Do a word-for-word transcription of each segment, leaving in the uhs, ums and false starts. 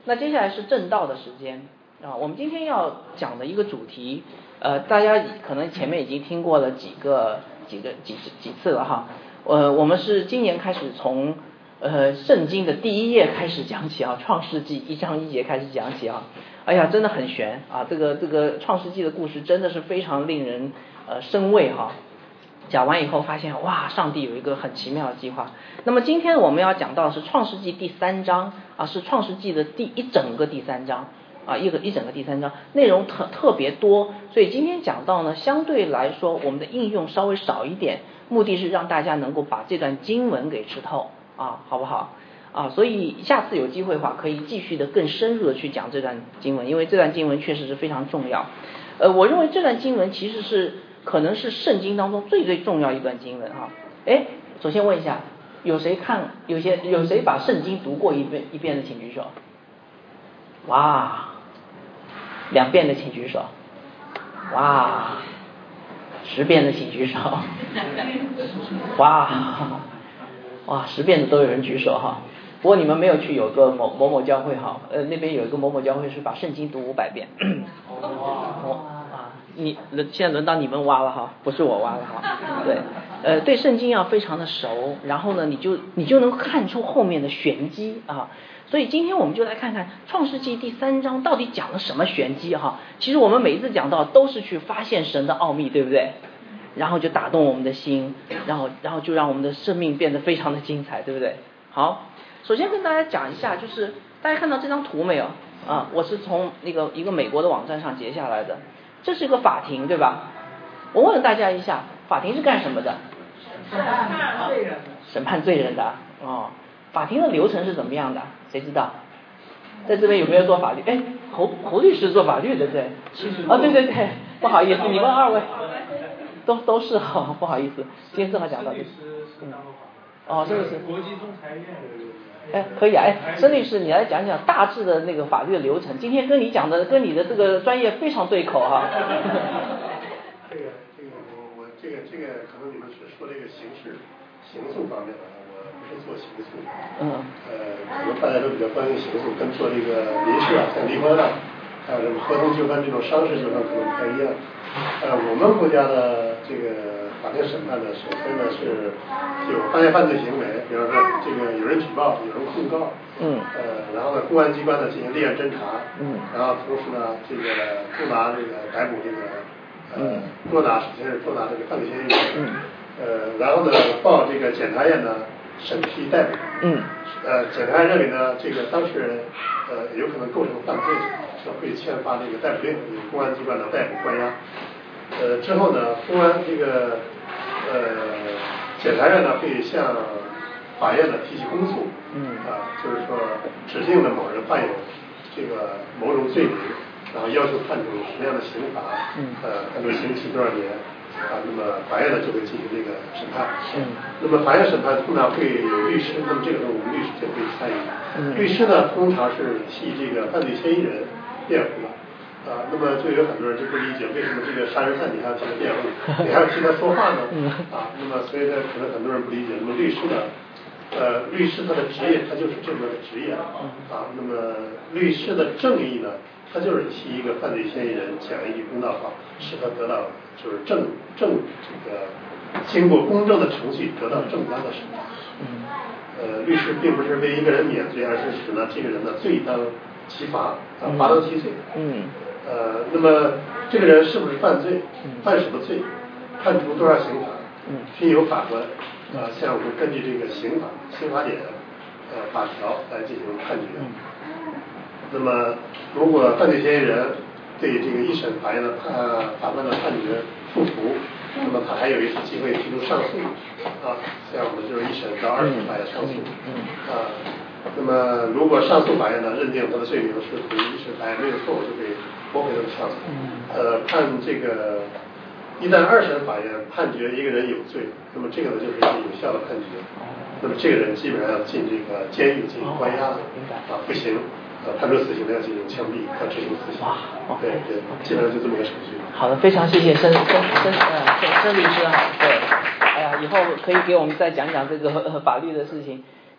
那接下来是正道的时间啊，我们今天要讲的一个主题，呃，大家可能前面已经听过了几个几个几几次了哈，呃，我们是今年开始从呃圣经的第一页开始讲起啊，创世纪一章一节开始讲起啊，哎呀，真的很悬啊，这个这个创世纪的故事真的是非常令人呃生畏哈。讲完以后发现哇，上帝有一个很奇妙的计划。那么今天我们要讲到的是创世纪第三章啊，是创世纪的第一整个第三章啊，一个一整个第三章内容特特别多，所以今天讲到呢，相对来说我们的应用稍微少一点，目的是让大家能够把这段经文给吃透啊，好不好啊？所以下次有机会的话，可以继续的更深入的去讲这段经文，因为这段经文确实是非常重要。呃，我认为这段经文其实是可能是圣经当中最最重要一段经文哈。哎，首先问一下，有谁看有些有谁把圣经读过一遍一遍的，请举手。哇，两遍的请举手。哇，十遍的请举手。哇，哇，十遍的都有人举手哈。不过你们没有去有个某某某教会哈，呃，那边有一个某某教会是把圣经读五百遍。哦啊，你现在轮到你们挖了哈，不是我挖了哈。对，呃，对圣经要非常的熟，然后呢，你就你就能看出后面的玄机啊。所以今天我们就来看看创世纪第三章到底讲了什么玄机哈。其实我们每一次讲到都是去发现神的奥秘，对不对？然后就打动我们的心，然后然后就让我们的生命变得非常的精彩，对不对？好。首先跟大家讲一下，就是大家看到这张图没有啊？我是从那个一个美国的网站上截下来的。这是一个法庭，对吧？我问了大家一下，法庭是干什么的？ 审判罪人的。 审判罪人的哦。法庭的流程是怎么样的？谁知道？在这边有没有做法律？哎，侯侯律师做法律的，对。哦，对对对，不好意思，你们二位都都是哈，不好意思，今天正好讲到这个。嗯。哦，这个是国际仲裁院。 哎，可以啊，哎，申律师，你来讲讲大致的那个法律的流程。今天跟你讲的，跟你的这个专业非常对口哈。 这个这个我我这个这个可能你们是说这个刑事刑诉方面的，我不是做刑诉。 嗯。 呃，可能大家都比较关心刑诉，跟做这个民事啊，像离婚啊，还有什么合同纠纷这种商事纠纷可能不太一样。呃，我们国家的这个法庭审判呢，首先呢是有发现犯罪行为，比方说这个有人举报，有人控告， 嗯， 呃，然后呢，公安机关呢进行立案侦查， 嗯， 然后同时呢，这个捉拿这个逮捕这个呃捉拿，首先是捉拿这个犯罪嫌疑人， 嗯， 呃，然后呢报这个检察院呢审批逮捕， 嗯， 呃，检察院认为呢这个当事人呃有可能构成犯罪，那会签发这个逮捕令，由公安机关的逮捕关押。呃，之后呢，公安这个呃检察院呢会向法院呢提起公诉， 嗯， 啊，就是说指定的某人犯有这个某种罪名，然后要求判处什么样的刑罚， 嗯， 呃，判处刑期多少年，啊，那么法院呢就会进行这个审判， 嗯， 那么法院审判通常会有律师，那么这个时候我们律师就可以参与， 嗯， 律师呢通常是替这个犯罪嫌疑人辩护的。啊，那么就有很多人就不理解，为什么这个杀人犯你还要替他辩护，你还要替他说话呢？啊，那么所以呢，可能很多人不理解。那么律师呢，呃，律师他的职业他就是这么的职业啊。那么律师的正义呢，他就是替一个犯罪嫌疑人讲一句公道话，使他得到就是正正这个经过公正的程序得到正当的审判。 嗯， 呃，律师并不是为一个人免罪，而是使呢这个人呢罪当其罚，啊，罚当其罪。 嗯。 呃，那么这个人是不是犯罪？犯什么罪？判处多少刑罚？均由法官啊，向我们根据这个刑法、刑法典、呃法条来进行判决。那么，如果犯罪嫌疑人对这个一审法院的判法官的判决不服，那么他还有一次机会提出上诉啊，像我们就是一审到二审法院上诉啊。那么，如果上诉法院呢认定他的罪名是属于一审法院没有错误，就可以驳回他的上诉。呃，判这个，一旦二审法院判决一个人有罪，那么这个呢就是一个有效的判决。那么这个人基本上要进这个监狱进行关押了，啊，不行，呃，判处死刑的要进行枪毙和执行死刑。对对，基本上就这么个程序。 好的，非常谢谢申申申呃申申律师哈，对，哎呀，以后可以给我们再讲讲这个、呃、法律的事情。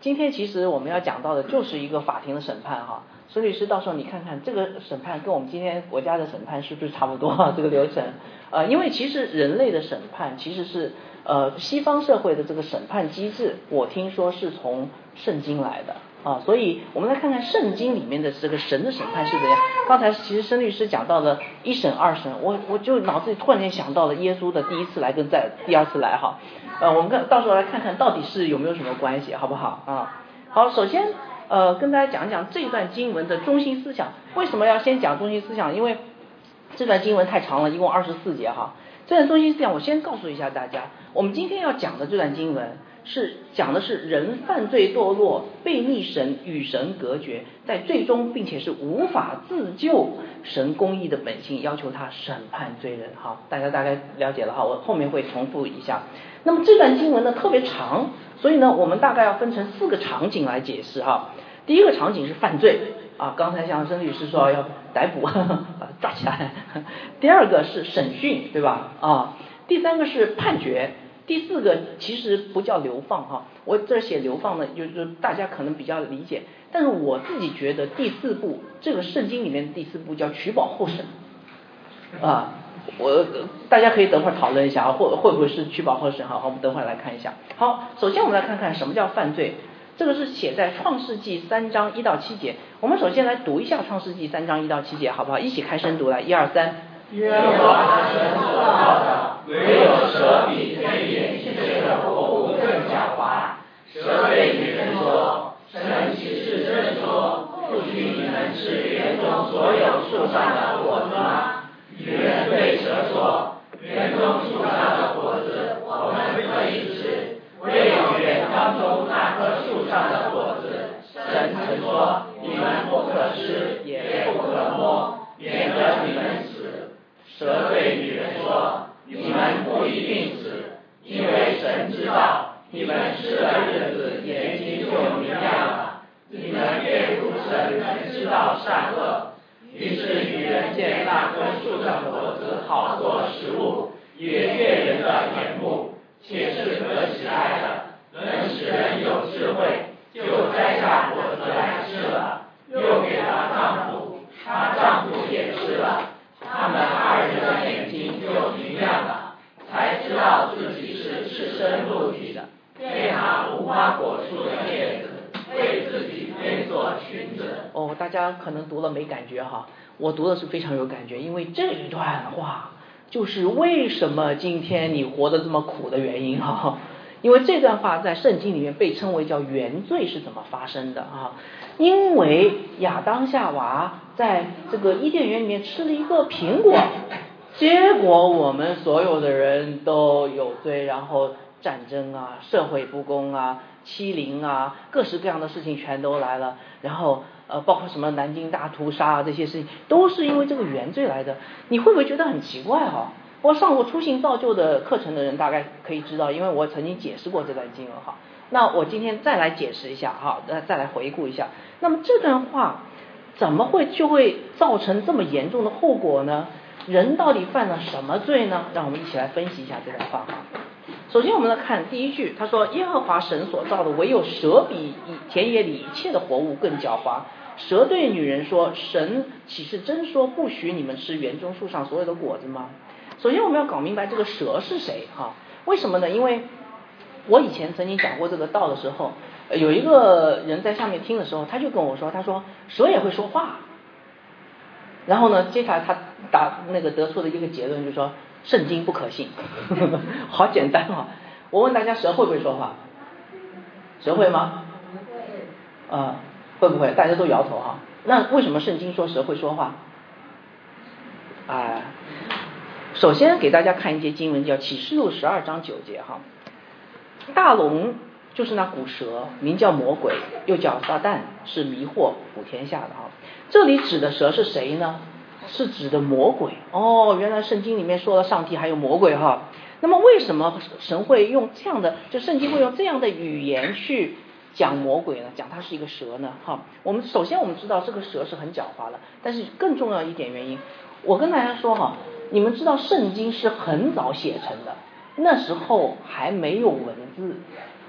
今天其实我们要讲到的就是一个法庭的审判哈。孙律师，到时候你看看这个审判跟我们今天国家的审判是不是差不多啊？这个流程，呃，因为其实人类的审判其实是呃西方社会的这个审判机制，我听说是从圣经来的啊，所以我们来看看圣经里面的这个神的审判是怎样。刚才其实申律师讲到了一审二审，我我就脑子里突然间想到了耶稣的第一次来跟在第二次来哈，呃，我们看到时候来看看到底是有没有什么关系，好不好啊？好，首先呃跟大家讲一讲这段经文的中心思想。为什么要先讲中心思想？因为这段经文太长了，一共二十四节哈。这段中心思想我先告诉一下大家，我们今天要讲的这段经文是讲的是人犯罪堕落，背逆神，与神隔绝，在最终并且是无法自救，神公义的本性要求他审判罪人。好，大家大概了解了哈，我后面会重复一下。那么这段经文呢特别长，所以呢我们大概要分成四个场景来解释哈。第一个场景是犯罪啊，刚才像申律师说要逮捕，把他抓起来。第二个是审讯，对吧？啊，第三个是判决。第四个其实不叫流放哈，我这写流放呢，就是大家可能比较理解，但是我自己觉得第四步，这个圣经里面的第四步叫取保候审啊，我大家可以等会儿讨论一下啊，会会不会是取保候审哈？我们等会儿来看一下。好，首先我们来看看什么叫犯罪，这个是写在创世纪三章一到七节。我们首先来读一下创世纪三章一到七节，好不好？一起开声读来，一二三。 耶和华神所造的，唯有蛇比天眼一切的活物更狡猾。蛇对女人说：“神岂是真说，不许你们吃园中所有树上的果子吗？”女人对蛇说：“园中树上的果子我们可以吃，唯有园当中那棵树上的果子，神曾说你们不可吃，也不可摸，免得你们死。”蛇对女人说：“你们不一定死，因为神知道你们吃的日子眼睛就明亮了，你们便如神能知道善恶。”于是女人见那棵树上的果子好做食物，也悦人的眼目，且是可喜爱的，能使人有智慧，就摘下果子来吃了，又给她丈夫，她丈夫也吃了。他们二人的眼睛就明亮了，才知道自己是赤身露体的，便拿无花果树的叶子为自己编做裙子。 哦，大家可能读了没感觉哈，我读的是非常有感觉，因为这一段话就是为什么今天你活得这么苦的原因哈。因为这段话在圣经里面被称为叫原罪是怎么发生的啊？因为亚当夏娃在这个伊甸园里面吃了一个苹果，结果我们所有的人都有罪，然后战争啊、社会不公啊、欺凌啊，各式各样的事情全都来了，然后呃，包括什么南京大屠杀啊，这些事情都是因为这个原罪来的。你会不会觉得很奇怪哈？我上过初信造就的课程的人大概可以知道，因为我曾经解释过这段经文哈。那我今天再来解释一下哈，再再来回顾一下。那么这段话怎么会就会造成这么严重的后果呢？人到底犯了什么罪呢？让我们一起来分析一下这段话哈。首先我们来看第一句，他说耶和华神所造的，唯有蛇比田野里一切的活物更狡猾。蛇对女人说：“神岂是真说不许你们吃园中树上所有的果子吗？”首先我们要搞明白这个蛇是谁哈？为什么呢？因为我以前曾经讲过这个道的时候，有一个人在下面听的时候，他就跟我说，他说蛇也会说话。然后呢，接下来他打那个得出的一个结论就是说，圣经不可信。好简单啊！我问大家，蛇会不会说话？蛇会吗？啊、呃，会不会？大家都摇头哈。那为什么圣经说蛇会说话？啊、呃。首先给大家看一节经文，叫启示录十二章九节哈。大龙就是那古蛇，名叫魔鬼，又叫撒旦，是迷惑普天下的哈。这里指的蛇是谁呢？是指的魔鬼。哦，原来圣经里面说了上帝还有魔鬼哈。那么为什么神会用这样的，就圣经会用这样的语言去讲魔鬼呢？讲它是一个蛇呢？哈，我们首先我们知道这个蛇是很狡猾的，但是更重要一点原因，我跟大家说哈。你们知道圣经是很早写成的，那时候还没有文字，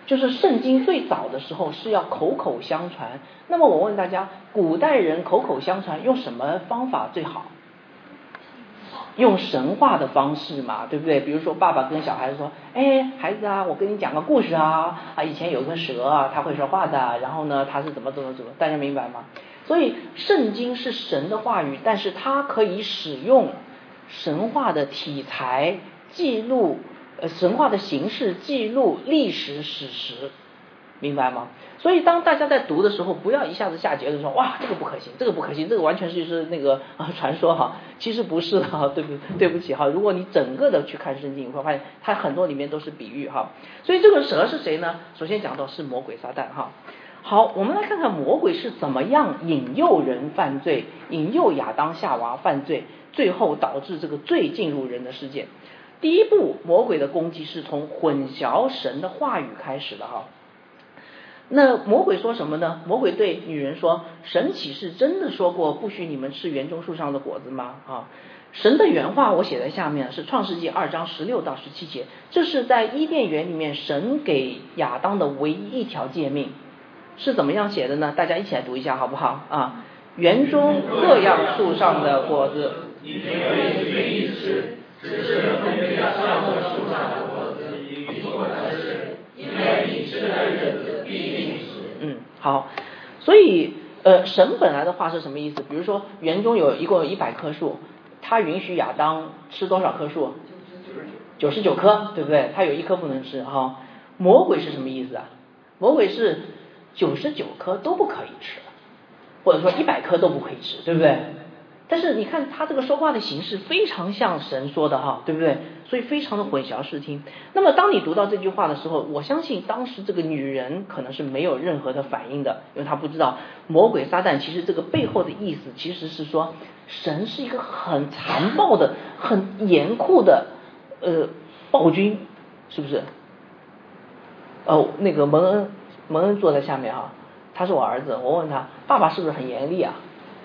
就是圣经最早的时候是要口口相传。那么我问大家，古代人口口相传用什么方法最好？用神话的方式嘛，对不对？比如说爸爸跟小孩子说，哎，孩子啊，我跟你讲个故事啊，啊，以前有个蛇啊，它会说话的，然后呢，它是怎么怎么怎么，大家明白吗？所以圣经是神的话语，但是它可以使用神话的题材记录，呃，神话的形式记录历史史实，明白吗？所以当大家在读的时候，不要一下子下结论说，哇，这个不可行，这个不可行，这个完全是是那个啊传说哈，其实不是哈，对不对不起哈，如果你整个的去看圣经，你会发现它很多里面都是比喻哈。所以这个蛇是谁呢？首先讲到是魔鬼撒旦哈。好，我们来看看魔鬼是怎么样引诱人犯罪，引诱亚当夏娃犯罪，最后导致这个罪进入人的世界。第一步，魔鬼的攻击是从混淆神的话语开始的哈。那魔鬼说什么呢？魔鬼对女人说，神岂是真的说过不许你们吃园中树上的果子吗？啊，神的原话我写在下面，是创世纪二章十六到十七节，这是在伊甸园里面神给亚当的唯一一条诫命，是怎么样写的呢？大家一起来读一下好不好啊？园中各样树上的果子， 你可以随意吃，只是分别上的树上的果子，你不能吃，因为你吃的日子必定死。 嗯，好，所以呃，神本来的话是什么意思？比如说园中有一共有一百棵树，他允许亚当吃多少棵树？九十九棵，对不对？他有一棵不能吃哈。魔鬼是什么意思啊？魔鬼是九十九棵都不可以吃，或者说一百棵都不可以吃，对不对？但是你看他这个说话的形式非常像神说的哈，对不对？所以非常的混淆视听。那么当你读到这句话的时候，我相信当时这个女人可能是没有任何的反应的，因为她不知道魔鬼撒旦其实这个背后的意思其实是说，神是一个很残暴的、很严酷的呃暴君，是不是？哦，那个蒙恩蒙恩坐在下面哈，他是我儿子，我问他爸爸是不是很严厉啊？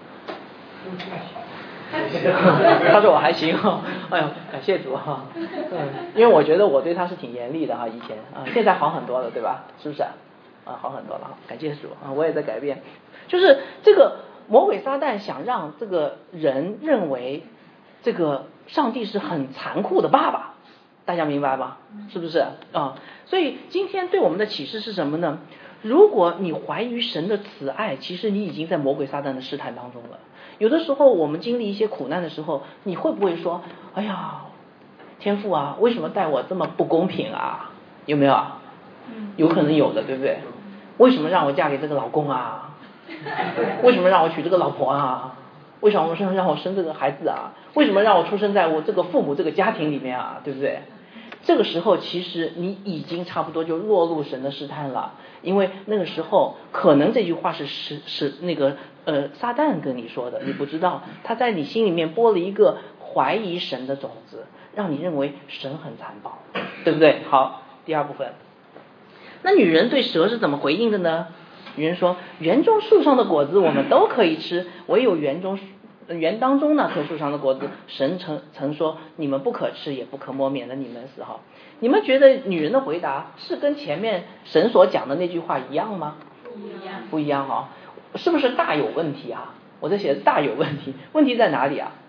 他说我还行哈，哎呦，感谢主哈，嗯，因为我觉得我对他是挺严厉的哈，以前啊，现在好很多了，对吧？是不是啊？啊，好很多了哈，感谢主啊，我也在改变。就是这个魔鬼撒旦想让这个人认为这个上帝是很残酷的爸爸，大家明白吗？是不是啊？所以今天对我们的启示是什么呢？如果你怀疑神的慈爱，其实你已经在魔鬼撒旦的试探当中了。有的时候我们经历一些苦难的时候，你会不会说，哎呀，天父啊，为什么待我这么不公平啊？有没有啊？有可能有的，对不对？为什么让我嫁给这个老公啊？为什么让我娶这个老婆啊？为什么让我生这个孩子啊？为什么让我出生在我这个父母这个家庭里面啊？对不对？这个时候其实你已经差不多就落入神的试探了，因为那个时候可能这句话是是是那个呃撒旦跟你说的，你不知道，他在你心里面播了一个怀疑神的种子，让你认为神很残暴，对不对？好，第二部分，那女人对蛇是怎么回应的呢？女人说，园中树上的果子我们都可以吃，唯有园中园当中那棵树上的果子，神曾曾说你们不可吃也不可摸，免得你们死哈。你们觉得女人的回答是跟前面神所讲的那句话一样吗？ 不一样， 不一样哈，是不是大有问题啊？我在写的大有问题，问题在哪里啊？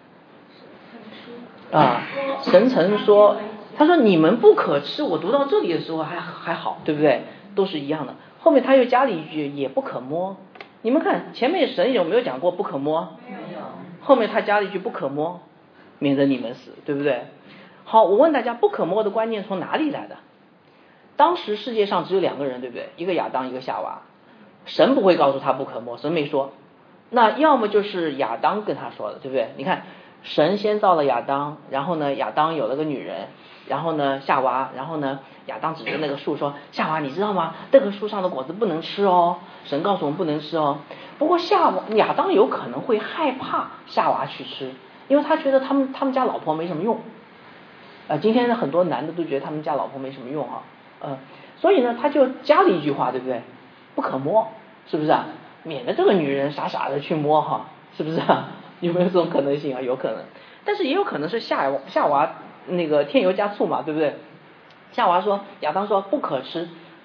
啊，神曾说，他说你们不可吃，我读到这里的时候还还好，对不对？都是一样的。后面他又加了一句也不可摸，你们看前面神有没有讲过不可摸？ 没有。 后面他加了一句不可摸，免得你们死，对不对？好，我问大家，不可摸的观念从哪里来的？当时世界上只有两个人，对不对？一个亚当，一个夏娃。神不会告诉他不可摸，神没说。那要么就是亚当跟他说的，对不对？你看，神先造了亚当，然后呢，亚当有了个女人，然后呢，夏娃，然后呢，亚当指着那个树说：“夏娃，你知道吗？这个树上的果子不能吃哦。”神告诉我们不能吃哦。不过夏娃亚当有可能会害怕夏娃去吃，因为他觉得他们他们家老婆没什么用。呃，今天很多男的都觉得他们家老婆没什么用啊，呃，所以呢，他就加了一句话，对不对？不可摸，是不是啊？免得这个女人傻傻的去摸哈，是不是啊？有没有这种可能性啊？有可能，但是也有可能是夏娃夏娃那个添油加醋嘛，对不对？夏娃说，亚当说不可吃，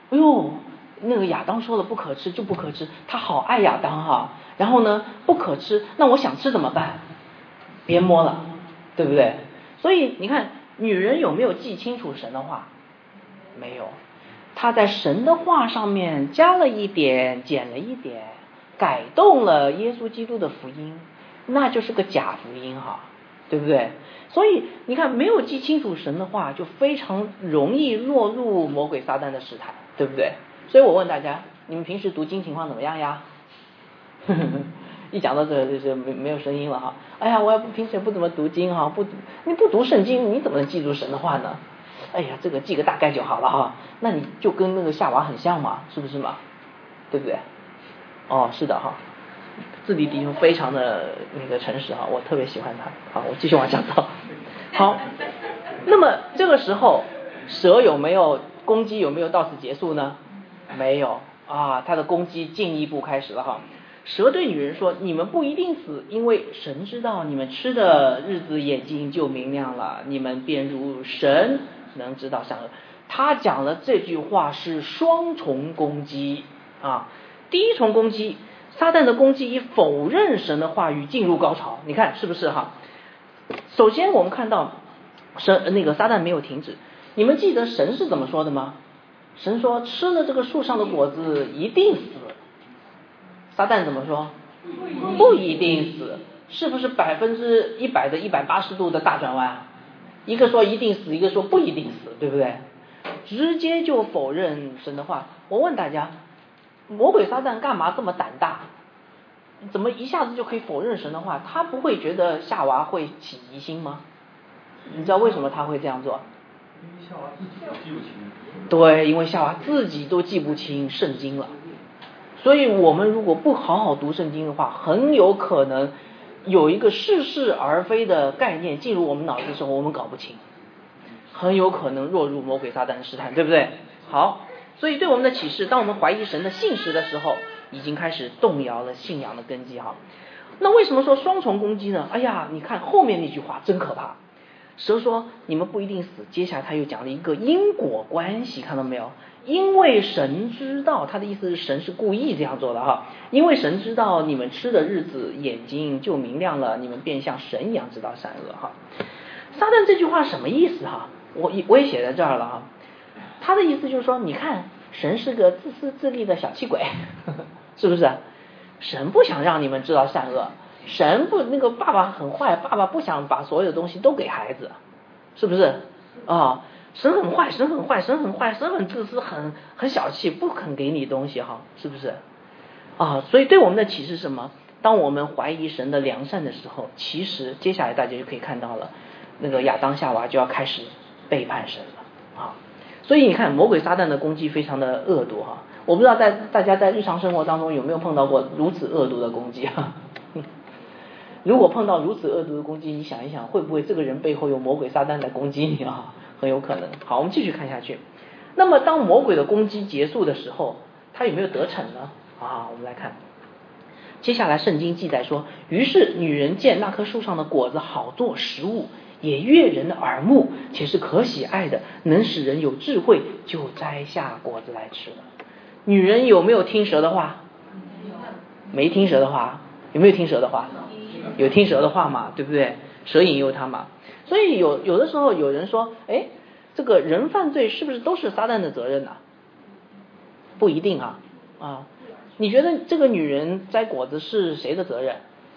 哎呦，那个亚当说了不可吃就不可吃，他好爱亚当哈。然后呢，不可吃，那我想吃怎么办？别摸了，对不对？所以你看，女人有没有记清楚神的话？没有，她在神的话上面加了一点，减了一点，改动了耶稣基督的福音，那就是个假福音哈，对不对？所以你看，没有记清楚神的话，就非常容易落入魔鬼撒旦的试探，对不对？所以我问大家，你们平时读经情况怎么样呀？一讲到这个就是没没有声音了哈。哎呀，我也不平时也不怎么读经哈，不你不读圣经，你怎么能记住神的话呢？哎呀，这个记个大概就好了哈。那你就跟那个夏娃很像嘛，是不是嘛？对不对？哦，是的哈。自己弟兄非常的那个诚实哈，我特别喜欢他。好，我继续往下走。好，那么这个时候蛇有没有攻击？有没有到此结束呢？没有啊，他的攻击进一步开始了哈。蛇对女人说：“你们不一定死，因为神知道你们吃的日子眼睛就明亮了，你们便如神能知道善恶。”他讲了这句话是双重攻击啊。第一重攻击，撒旦的攻击以否认神的话语进入高潮，你看是不是哈？首先我们看到神那个撒旦没有停止，你们记得神是怎么说的吗？神说吃了这个树上的果子一定死。撒旦怎么说？不一定死，是不是百分之一百的一百八十度的大转弯？一个说一定死，一个说不一定死，对不对？直接就否认神的话。我问大家，魔鬼撒旦干嘛这么胆大？怎么一下子就可以否认神的话？他不会觉得夏娃会起疑心吗？你知道为什么他会这样做？ 因为夏娃自己都记不清。 对，因为夏娃自己都记不清圣经了。所以我们如果不好好读圣经的话，很有可能有一个似是而非的概念进入我们脑子的时候，我们搞不清，很有可能落入魔鬼撒旦的试探，对不对？好，所以对我们的启示，当我们怀疑神的信实的时候，已经开始动摇了信仰的根基哈。那为什么说双重攻击呢？哎呀，你看后面那句话真可怕。蛇说你们不一定死，接下来他又讲了一个因果关系，看到没有？因为神知道，他的意思是神是故意这样做的哈。因为神知道你们吃的日子眼睛就明亮了，你们便像神一样知道善恶哈。撒旦这句话什么意思哈？我我也写在这儿了哈。他的意思就是说，你看神是个自私自利的小气鬼，呵呵，是不是？神不想让你们知道善恶，神不那个爸爸很坏，爸爸不想把所有东西都给孩子，是不是啊？哦，神很坏，神很坏，神很坏，神很自私，很很小气，不肯给你东西哈，是不是啊？所以对我们的启示是什么？当我们怀疑神的良善的时候，其实接下来大家就可以看到了，那个亚当夏娃就要开始背叛神了啊。所以你看魔鬼撒旦的攻击非常的恶毒哈。我不知道在大家在日常生活当中有没有碰到过如此恶毒的攻击哈。如果碰到如此恶毒的攻击，你想一想，会不会这个人背后有魔鬼撒旦在攻击你啊？很有可能。好，我们继续看下去。那么当魔鬼的攻击结束的时候，他有没有得逞呢？啊，我们来看，接下来圣经记载说，于是女人见那棵树上的果子好做食物，也悦人的耳目，且是可喜爱的，能使人有智慧，就摘下果子来吃了。女人有没有听蛇的话？没听蛇的话。有没有听蛇的话？有听蛇的话嘛，对不对？蛇引诱他嘛。所以有有的时候有人说，哎，这个人犯罪是不是都是撒旦的责任呢？不一定啊啊！你觉得这个女人摘果子是谁的责任？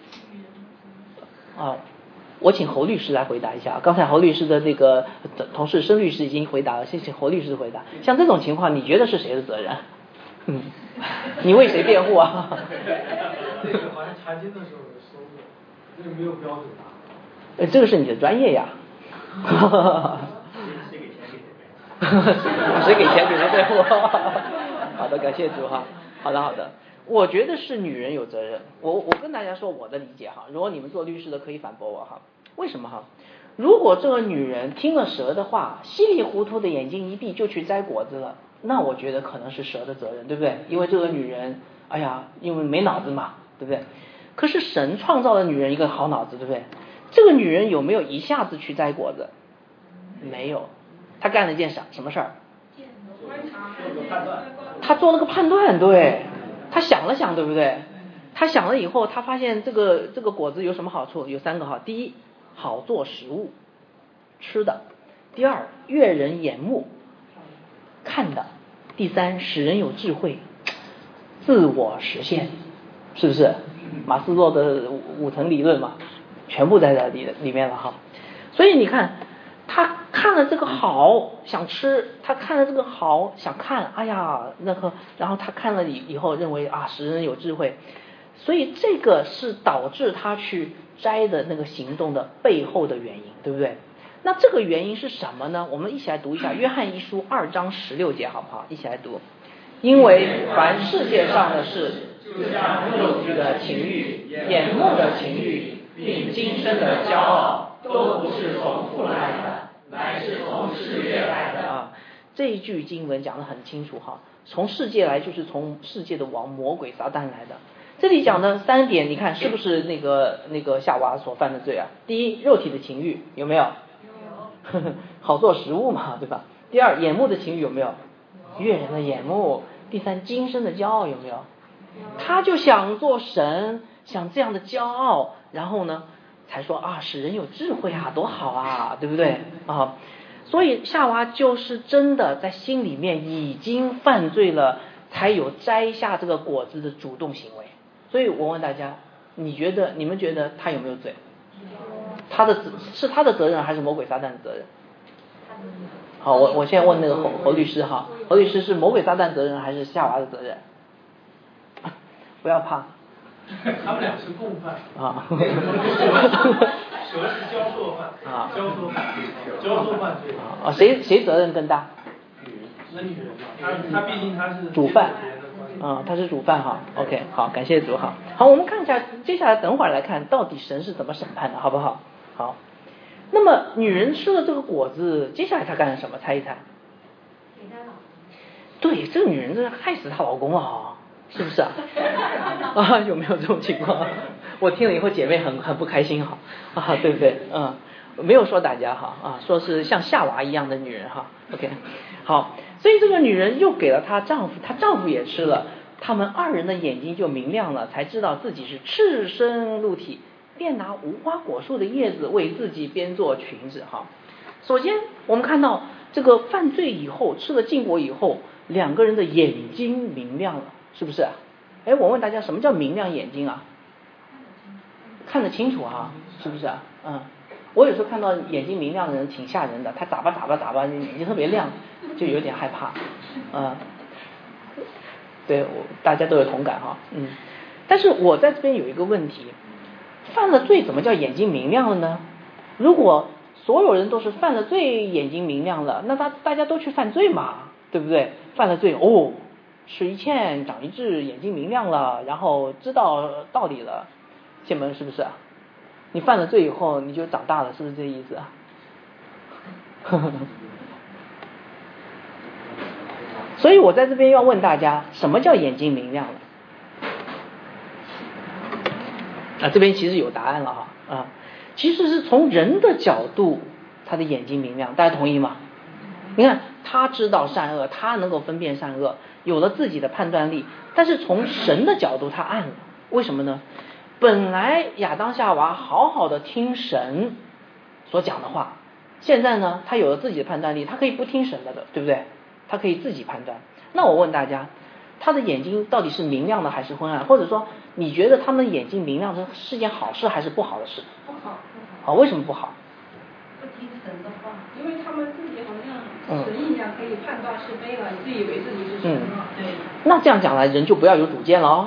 啊，我请侯律师来回答一下。刚才侯律师的那个同事申律师已经回答了，谢谢侯律师回答。像这种情况，你觉得是谁的责任？嗯，你为谁辩护啊？ 这个好像查经的时候说过，这个没有标准答案。 呃，这个是你的专业呀。 谁给钱给谁辩？谁给钱给谁辩护？好的，感谢主哈。好的好的，我觉得是女人有责任。我我跟大家说我的理解哈，如果你们做律师的可以反驳我哈。为什么哈？如果这个女人听了蛇的话，稀里糊涂的眼睛一闭就去摘果子了，那我觉得可能是蛇的责任，对不对？因为这个女人，哎呀，因为没脑子嘛，对不对？可是神创造了女人一个好脑子，对不对？这个女人有没有一下子去摘果子？没有，她干了一件啥什么事儿？ 做个判断。 他做了个判断，对，他想了想，对不对？他想了以后，他发现这个这个果子有什么好处？有三个哈。第一，好做食物，吃的；第二，悦人眼目，看的；第三，使人有智慧，自我实现，是不是？马斯洛的五层理论嘛，全部在这里里面了哈。所以你看，他看了这个好想吃，他看了这个好想看，哎呀，那个，然后他看了以以后认为啊，使人有智慧，所以这个是导致他去摘的那个行动的背后的原因，对不对？那这个原因是什么呢？我们一起来读一下约翰一书二章十六节，好不好？一起来读。因为凡世界上的事，就像肉体的情欲、眼目的情欲，并今生的骄傲，都不是从父来的，乃是从世界来的啊。这一句经文讲得很清楚哈，从世界来就是从世界的王魔鬼撒旦来的。这里讲的三点，你看是不是那个那个夏娃所犯的罪啊？第一，肉体的情欲有没有？有。好做食物嘛，对吧？第二，眼目的情欲有没有？悦人的眼目。第三，今生的骄傲有没有？他就想做神，想这样的骄傲，然后呢，才说啊，使人有智慧啊，多好啊，对不对啊？所以夏娃就是真的在心里面已经犯罪了，才有摘下这个果子的主动行为。所以我问大家，你觉得你们觉得他有没有罪？他的是他的责任还是魔鬼撒旦的责任？好，我我现在问那个侯侯律师哈，侯律师是魔鬼撒旦责任还是夏娃的责任？不要怕， 他们俩是共犯啊， 蛇是交错犯啊，交错犯，交错犯罪啊，谁谁责任更大？ 那女人嘛，他他毕竟他是主犯啊，他是主犯哈。OK， 好，感谢主哈。好，我们看一下，接下来等会儿来看到底神是怎么审判的，好不好？好。那么女人吃了这个果子，接下来她干了什么？猜一猜。对，这个女人真是害死她老公啊，是不是啊？啊，有没有这种情况？我听了以后，姐妹很很不开心哈啊，对不对？嗯，没有说大家哈啊，说是像夏娃一样的女人哈。OK， 好，所以这个女人又给了她丈夫，她丈夫也吃了，他们二人的眼睛就明亮了，才知道自己是赤身露体。便拿无花果树的叶子为自己编做裙子哈。首先我们看到这个犯罪以后，吃了禁果以后，两个人的眼睛明亮了，是不是？哎，我问大家，什么叫明亮眼睛啊？看得清楚啊，是不是啊？嗯，我有时候看到眼睛明亮的人挺吓人的，他眨巴眨巴眨巴，眼睛特别亮，就有点害怕。嗯，对，我大家都有同感哈。嗯，但是我在这边有一个问题。犯了罪怎么叫眼睛明亮了呢？如果所有人都是犯了罪眼睛明亮了，那大大家都去犯罪嘛，对不对？犯了罪哦，吃一堑长一智，眼睛明亮了，然后知道道理了，谢门是不是？你犯了罪以后你就长大了，是不是这意思啊？所以我在这边要问大家，什么叫眼睛明亮了？啊，这边其实有答案了哈啊，其实是从人的角度，他的眼睛明亮，大家同意吗？你看他知道善恶，他能够分辨善恶，有了自己的判断力，但是从神的角度他暗了，为什么呢？本来亚当夏娃好好的听神所讲的话，现在呢他有了自己的判断力，他可以不听神的的，对不对？他可以自己判断。那我问大家，他的眼睛到底是明亮的还是昏暗？或者说你觉得他们的眼睛明亮的是件好事还是不好的事？ 不好， 好，为什么不好？ 不听神的话，因为他们自己好像神一样可以判断是非了，自以为自己是神了。嗯，对。 那这样讲来，人就不要有主见了哦。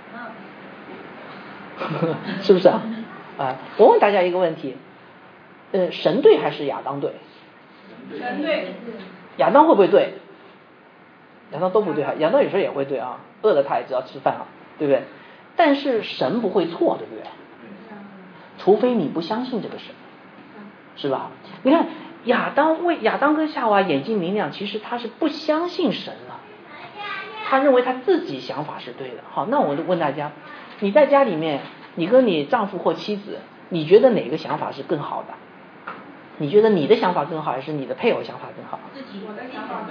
嗯。是不是啊？啊，我问大家一个问题，呃，神对还是亚当对？ 神对。 亚当会不会对？亚当都不对哈，亚当有时候也会对啊，饿了他也知道吃饭啊，对不对？但是神不会错，对不对？除非你不相信这个神，是吧？你看亚当为亚当跟夏娃眼睛明亮，其实他是不相信神了，他认为他自己想法是对的。好，那我就问大家，你在家里面，你跟你丈夫或妻子，你觉得哪个想法是更好的？你觉得你的想法更好，还是你的配偶想法更好？ 自己，我的想法更好。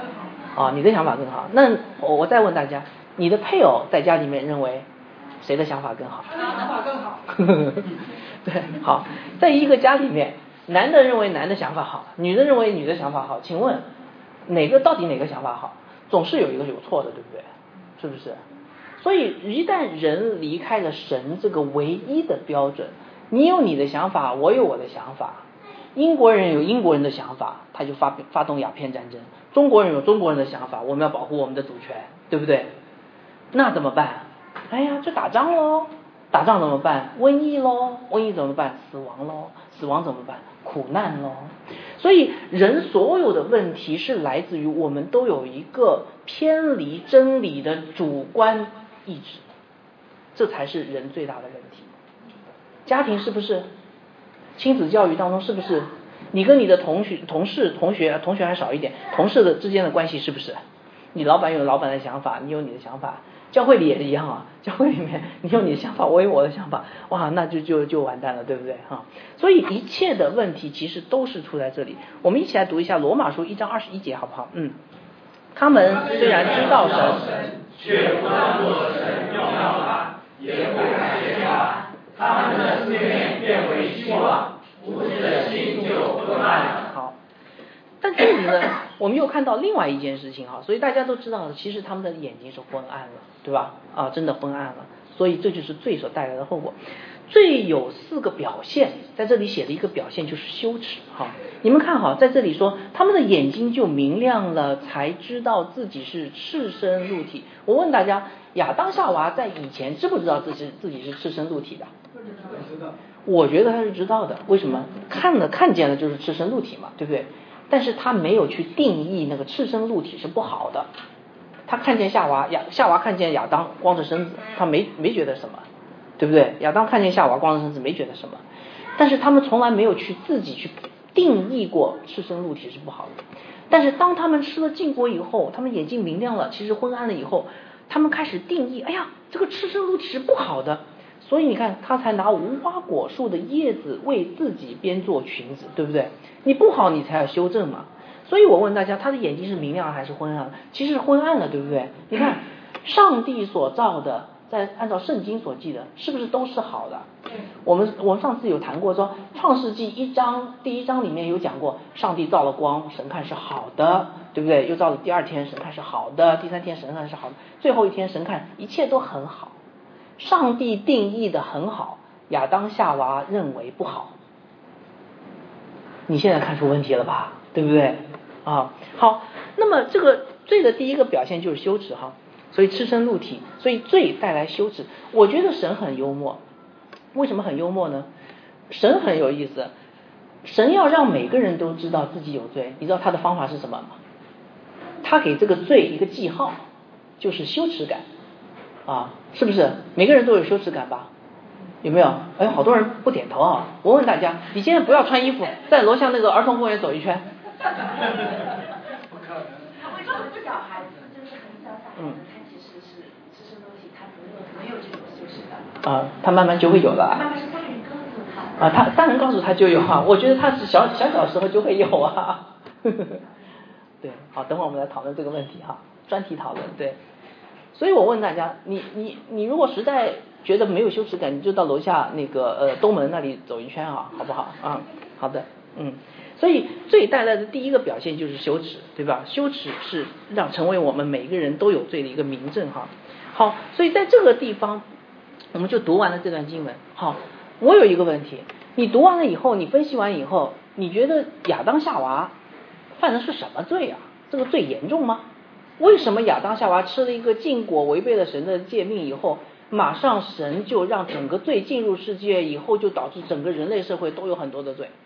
啊，你的想法更好。那我我再问大家，你的配偶在家里面认为谁的想法更好？ 他的想法更好。 对，好，在一个家里面，男的认为男的想法好，女的认为女的想法好，请问哪个到底哪个想法好？总是有一个有错的，对不对？是不是？所以一旦人离开了神这个唯一的标准，你有你的想法，我有我的想法，英国人有英国人的想法，他就发发动鸦片战争，中国人有中国人的想法，我们要保护我们的主权，对不对？那怎么办？哎呀，就打仗喽。打仗怎么办？瘟疫咯，瘟疫怎么办？死亡咯，死亡怎么办？苦难咯。所以人所有的问题是来自于我们都有一个偏离真理的主观意志，这才是人最大的问题。家庭是不是？亲子教育当中是不是？你跟你的同学、同事、同学、同学还少一点，同事的之间的关系是不是？你老板有老板的想法，你有你的想法。教会里也一样啊，教会里面你有你的想法，我有我的想法，哇，那就就就完蛋了，对不对哈？所以一切的问题其实都是出在这里。我们一起来读一下罗马书一章二十一节，好不好？嗯，他们虽然知道神， 却不当作神荣耀他，也不感谢他，他们的思念变为虚妄，无知的心就昏暗了。 好。但这里呢，我们又看到另外一件事情哈，所以大家都知道，其实他们的眼睛是昏暗了，对吧？啊，真的昏暗了，所以这就是罪所带来的后果。罪有四个表现，在这里写的一个表现就是羞耻哈。你们看好，在这里说他们的眼睛就明亮了，才知道自己是赤身露体。我问大家，亚当夏娃在以前知不知道自己自己是赤身露体的？ 不知道。 我觉得他是知道的，为什么？看了看见了就是赤身露体嘛，对不对？但是他没有去定义那个赤身露体是不好的。他看见夏娃，亚夏娃看见亚当光着身子，他没没觉得什么，对不对？亚当看见夏娃光着身子没觉得什么，但是他们从来没有去自己去定义过赤身露体是不好的。但是当他们吃了禁果以后，他们眼睛明亮了，其实昏暗了以后，他们开始定义，哎呀，这个赤身露体是不好的。所以你看，他才拿无花果树的叶子为自己编做裙子，对不对？你不好，你才要修正嘛。所以我问大家，他的眼睛是明亮还是昏暗？其实是昏暗了，对不对？你看，上帝所造的，在按照圣经所记的，是不是都是好的？我们我们上次有谈过说，创世纪一章第一章里面有讲过，上帝造了光，神看是好的，对不对？又造了第二天，神看是好的，第三天神看是好的，最后一天神看一切都很好。上帝定义的很好，亚当夏娃认为不好。你现在看出问题了吧？对不对？啊，好，那么这个罪的第一个表现就是羞耻哈，所以赤身露体，所以罪带来羞耻。我觉得神很幽默，为什么很幽默呢？神很有意思，神要让每个人都知道自己有罪，你知道他的方法是什么吗？他给这个罪一个记号，就是羞耻感。啊，是不是每个人都有羞耻感吧？有没有？哎，好多人不点头啊！我问大家，你今天不要穿衣服，在楼下那个儿童公园走一圈。 不可能。 他为什么小孩子就是很小小孩子，他其实是赤身露体，他没有没有这种羞耻感。 啊，他慢慢就会有了。 慢慢是大人告诉他。 啊，他大人告诉他就有啊，我觉得他是小小小时候就会有啊。对，好，等会儿我们来讨论这个问题哈，专题讨论，对。所以我问大家，你你你如果实在觉得没有羞耻感，你就到楼下那个呃东门那里走一圈啊，好不好啊？好的，嗯。所以罪带来的第一个表现就是羞耻，对吧？羞耻是让成为我们每个人都有罪的一个明证哈。好，所以在这个地方，我们就读完了这段经文。好，我有一个问题，你读完了以后，你分析完以后，你觉得亚当夏娃犯的是什么罪啊？这个罪严重吗？为什么亚当夏娃吃了一个禁果，违背了神的诫命以后，马上神就让整个罪进入世界，以后就导致整个人类社会都有很多的罪？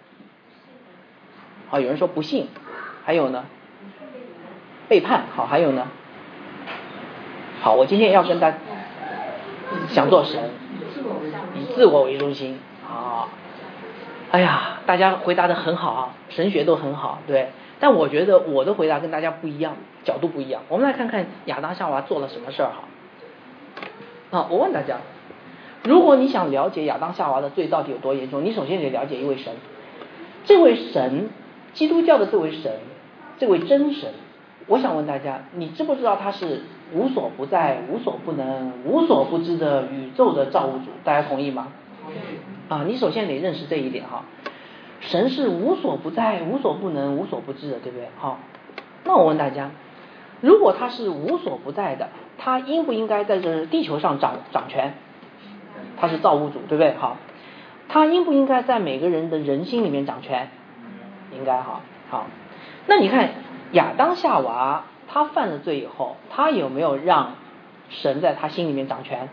好，有人说不信，还有呢？背叛。好，还有呢？好，我今天要跟大家想做神，以自我为中心啊。哎呀，大家回答的很好啊，神学都很好，对。但我觉得我的回答跟大家不一样，角度不一样。我们来看看亚当夏娃做了什么事儿哈。啊，我问大家，如果你想了解亚当夏娃的罪到底有多严重，你首先得了解一位神。这位神，基督教的这位神，这位真神， 我想问大家，你知不知道他是无所不在、无所不能、无所不知的宇宙的造物主？大家同意吗？啊，你首先得认识这一点哈。神是无所不在、无所不能、无所不知的，对不对？好，那我问大家，如果他是无所不在的，他应不应该在这地球上掌掌权？他是造物主，对不对？好，他应不应该在每个人的人心里面掌权？应该哈。好，那你看亚当夏娃他犯了罪以后，他有没有让神在他心里面掌权？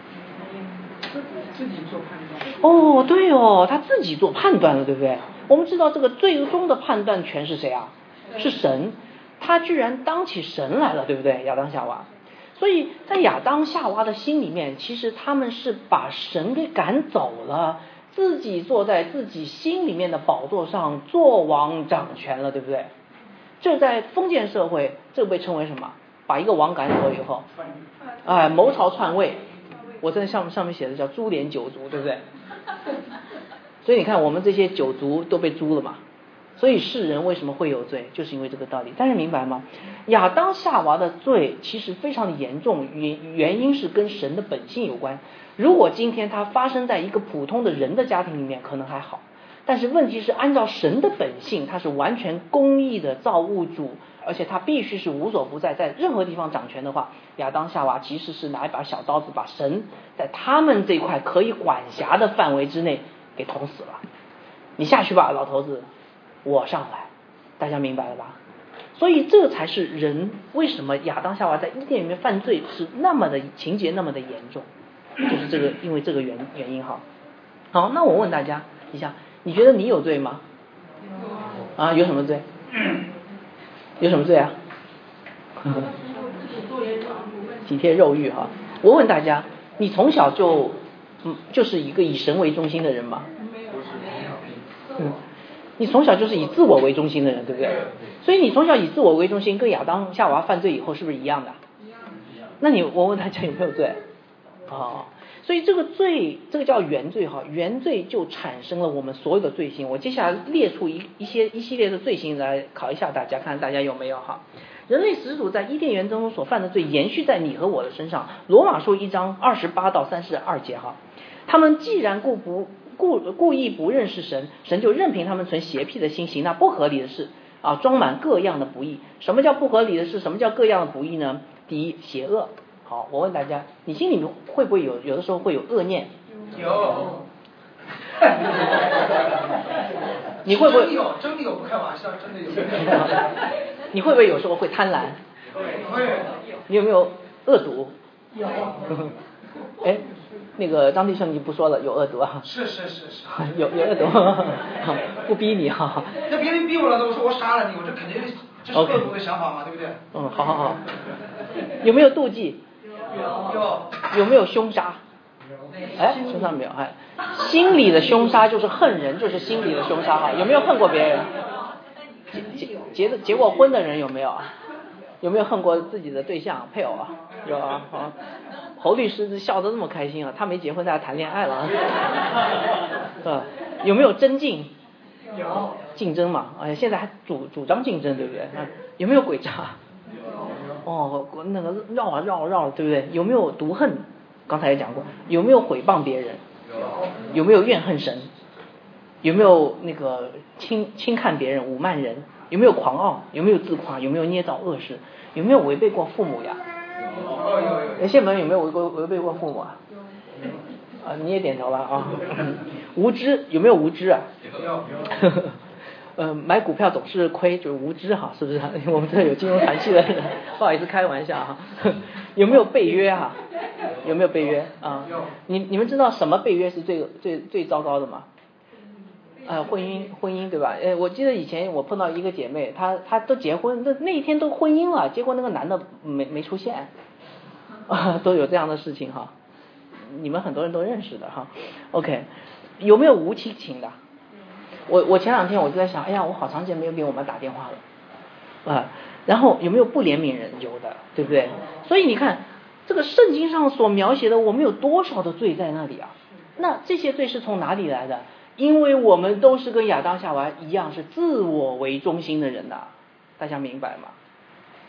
自己做判断。 哦，对哦，他自己做判断了，对不对？我们知道这个最终的判断权是谁啊？是神，他居然当起神来了，对不对？亚当夏娃。所以在亚当夏娃的心里面，其实他们是把神给赶走了，自己坐在自己心里面的宝座上做王掌权了，对不对？这在封建社会，这被称为什么？把一个王赶走以后，哎，谋朝篡位。我在上上面写的叫株连九族，对不对？所以你看我们这些九族都被诛了嘛。所以世人为什么会有罪，就是因为这个道理。但是明白吗？亚当夏娃的罪其实非常的严重，原原因是跟神的本性有关。如果今天它发生在一个普通的人的家庭里面，可能还好。但是问题是，按照神的本性，他是完全公义的造物主，而且他必须是无所不在，在任何地方掌权的话，亚当夏娃其实是拿一把小刀子把神在他们这块可以管辖的范围之内给捅死了。你下去吧，老头子，我上来。大家明白了吧？所以这才是人为什么亚当夏娃在伊甸里面犯罪是那么的情节那么的严重，就是这个因为这个原原因哈。好，那我问大家一下，你觉得你有罪吗？啊，有什么罪？有什么罪啊？体贴肉欲哈。我问大家，你从小就嗯就是一个以神为中心的人吗？嗯，你从小就是以自我为中心的人，对不对？所以你从小以自我为中心，跟亚当夏娃犯罪以后是不是一样的？那你我问大家有没有罪？哦，所以这个罪，这个叫原罪哈，原罪就产生了我们所有的罪行。我接下来列出一一些一系列的罪行来考一下大家，看大家有没有哈。人类始祖在伊甸园当中所犯的罪，延续在你和我的身上。罗马书一章二十八到三十二节哈，他们既然故不故故意不认识神，神就任凭他们存邪僻的心，行那不合理的事啊，装满各样的不义。什么叫不合理的事？什么叫各样的不义呢？第一，邪恶。好，我问大家，你心里面会不会有有的时候会有恶念？ 有。 你会不会？ 真的有，真的有，不开玩笑，真的有。 你会不会有时候会贪婪？ 会。 你有没有恶毒？ 有。 哎，那个张弟兄你不说了，有恶毒啊？ 是是是是。 有有恶毒，不逼你哈。 那别人逼我了，我说我杀了你，我这肯定这是恶毒的想法嘛， okay. 对不对？ 嗯，好好好。有没有妒忌？ 有。有。 有没有凶杀？哎，身上没有。哎，心里的凶杀就是恨人，就是心里的凶杀哈。有没有恨过别人？结结结结过婚的人有没有？有没有恨过自己的对象配偶啊？有啊。好，侯律师笑得那么开心啊，他没结婚，大家谈恋爱了啊。嗯，有没有争竞？ 有。 竞争嘛，哎，现在还主主张竞争，对不对？啊，有没有诡诈？哦，那个绕啊绕啊绕，对不对？有没有毒恨？刚才也讲过，有没有诽谤别人？ 有。 有没有怨恨神？有没有那个轻轻看别人、侮慢人？有没有狂傲？有没有自夸？有没有捏造恶事？有没有违背过父母呀？ 有有有。 有些门有没有违过违背过父母啊？啊，你也点头了啊。无知有没有无知啊？ 有。 呃，买股票总是亏，就是无知哈，是不是？我们这有金融传系的人，不好意思开玩笑哈。有没有背约啊？有没有背约啊？你你们知道什么背约是最最最糟糕的吗？呃，婚姻婚姻对吧？呃，我记得以前我碰到一个姐妹，她她都结婚，那那一天都婚姻了，结果那个男的没没出现，啊，都有这样的事情哈。你们很多人都认识的哈。OK， 有没有无亲情的？我我前两天我就在想，哎呀，我好长时间没有给我们打电话了，啊，然后有没有不怜悯人？有的，对不对？所以你看，这个圣经上所描写的，我们有多少的罪在那里啊？那这些罪是从哪里来的？因为我们都是跟亚当夏娃一样，是自我为中心的人呐、啊，大家明白吗？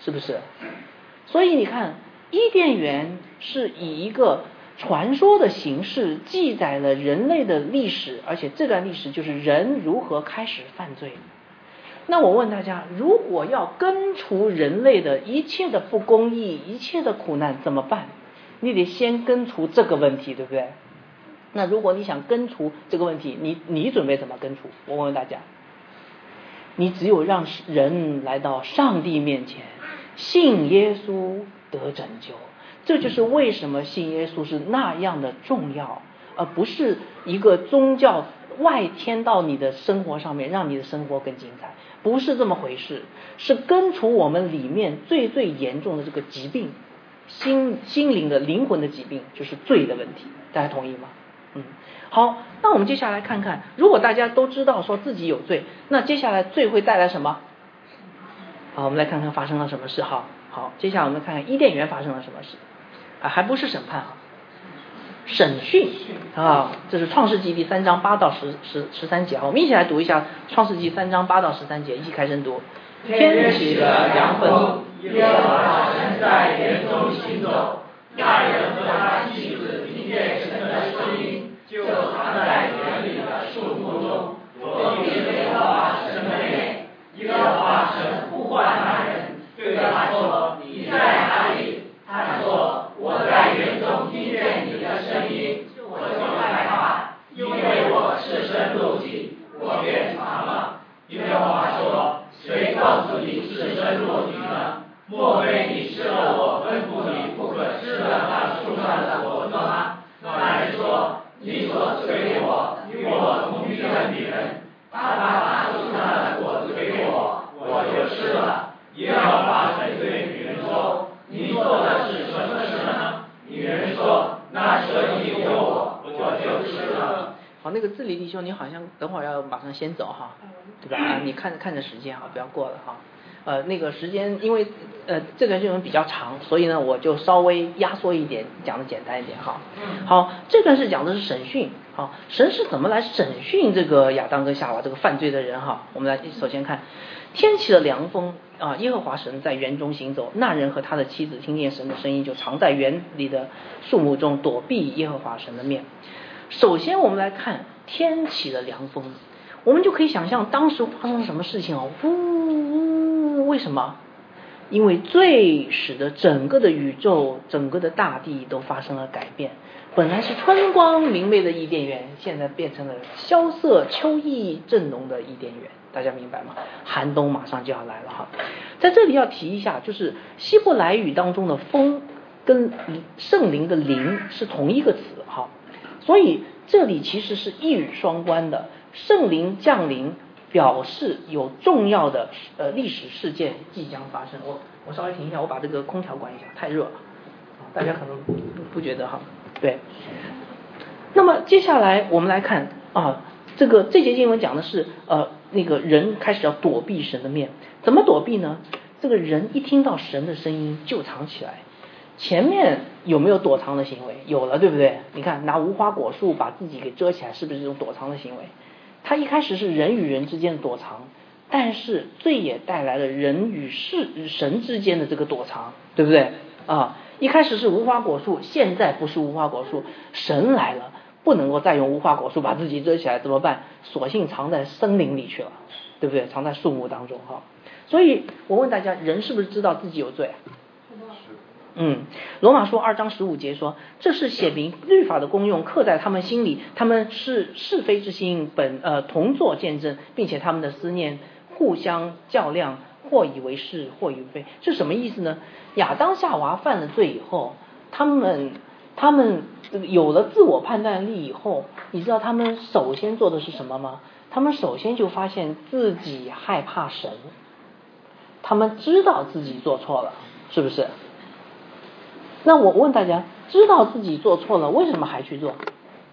是不是？所以你看，伊甸园是以一个传说的形式记载了人类的历史，而且这段历史就是人如何开始犯罪。那我问大家，如果要根除人类的一切的不公义，一切的苦难怎么办？你得先根除这个问题，对不对？那如果你想根除这个问题，你你准备怎么根除？我问问大家，你只有让人来到上帝面前，信耶稣得拯救。这就是为什么信耶稣是那样的重要，而不是一个宗教外添到你的生活上面，让你的生活更精彩，不是这么回事。是根除我们里面最最严重的这个疾病，心心灵的灵魂的疾病，就是罪的问题。大家同意吗？嗯，好，那我们接下来看看，如果大家都知道说自己有罪，那接下来罪会带来什么？好，我们来看看发生了什么事。好，好，接下来我们看看伊甸园发生了什么事啊？还不是审判啊，审讯啊，这是创世纪第三章八到十十十三节啊。我们一起来读一下创世纪三章八到十三节，一起开声读。 天起了凉风，耶和华神在园中行走，那人和他妻子听见神的声音，就藏在园里的树木中，躲避耶和华神的面。耶和华神呼唤那人，对他说：“你在哪里？”他说：“我在园中听见你的声音，我就害怕，因为我赤身露体，我便藏了。”耶和华说：“谁告诉你赤身露体呢？莫非你吃了我吩咐你不可吃的那树上的果子吗？”那人说：“你所赐给我与我同居的女人，她把那树上的果子给我，我就吃了。”耶和华神对女人说：“你做的是什么事呢？”女人说：“那蛇引诱我，我就吃了。” 好，那个自理弟兄，你好像等会儿要马上先走哈，对吧？啊，你看看着时间哈，不要过了哈。呃，那个时间，因为呃这个新闻比较长，所以呢我就稍微压缩一点，讲的简单一点哈。好，这段是讲的是审讯。好，神是怎么来审讯这个亚当跟夏娃这个犯罪的人哈？我们来首先看，天起了凉风啊，耶和华神在园中行走，那人和他的妻子听见神的声音，就藏在园里的树木中，躲避耶和华神的面。首先我们来看天起了凉风，我们就可以想象当时发生了什么事情哦，呜呜，为什么？因为罪使得整个的宇宙，整个的大地都发生了改变。本来是春光明媚的伊甸园，现在变成了萧瑟秋意正浓的伊甸园，大家明白吗？寒冬马上就要来了哈。在这里要提一下，就是希伯来语当中的风跟圣灵的灵是同一个词哈。所以这里其实是一语双关的，圣灵降临表示有重要的呃历史事件即将发生。我我稍微停一下，我把这个空调关一下，太热了，大家可能不不觉得哈。对，那么接下来我们来看啊，这个这节经文讲的是呃那个人开始要躲避神的面，怎么躲避呢？这个人一听到神的声音就藏起来。前面有没有躲藏的行为？有了，对不对？你看拿无花果树把自己给遮起来，是不是这种躲藏的行为？他一开始是人与人之间的躲藏，但是罪也带来了人与世与神之间的这个躲藏，对不对啊？一开始是无花果树，现在不是无花果树，神来了，不能够再用无花果树把自己遮起来，怎么办？索性藏在森林里去了，对不对？藏在树木当中哈。所以我问大家，人是不是知道自己有罪？嗯，罗马书二章十五节说，这是写明律法的功用刻在他们心里，他们是是非之心本呃同作见证，并且他们的思念互相较量，或以为是，或以为非。这什么意思呢？亚当夏娃犯了罪以后，他们他们有了自我判断力以后，你知道他们首先做的是什么吗？他们首先就发现自己害怕神，他们知道自己做错了，是不是？那我问大家，知道自己做错了，为什么还去做？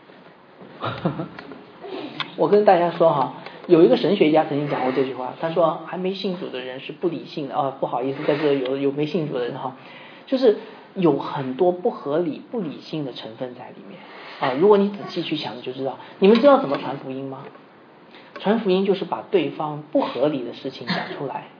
我跟大家说哈，有一个神学家曾经讲过这句话，他说还没信主的人是不理性的啊，不好意思，在这有有没信主的人哈，就是有很多不合理、不理性的成分在里面啊。如果你仔细去想，你就知道。你们知道怎么传福音吗？传福音就是把对方不合理的事情讲出来。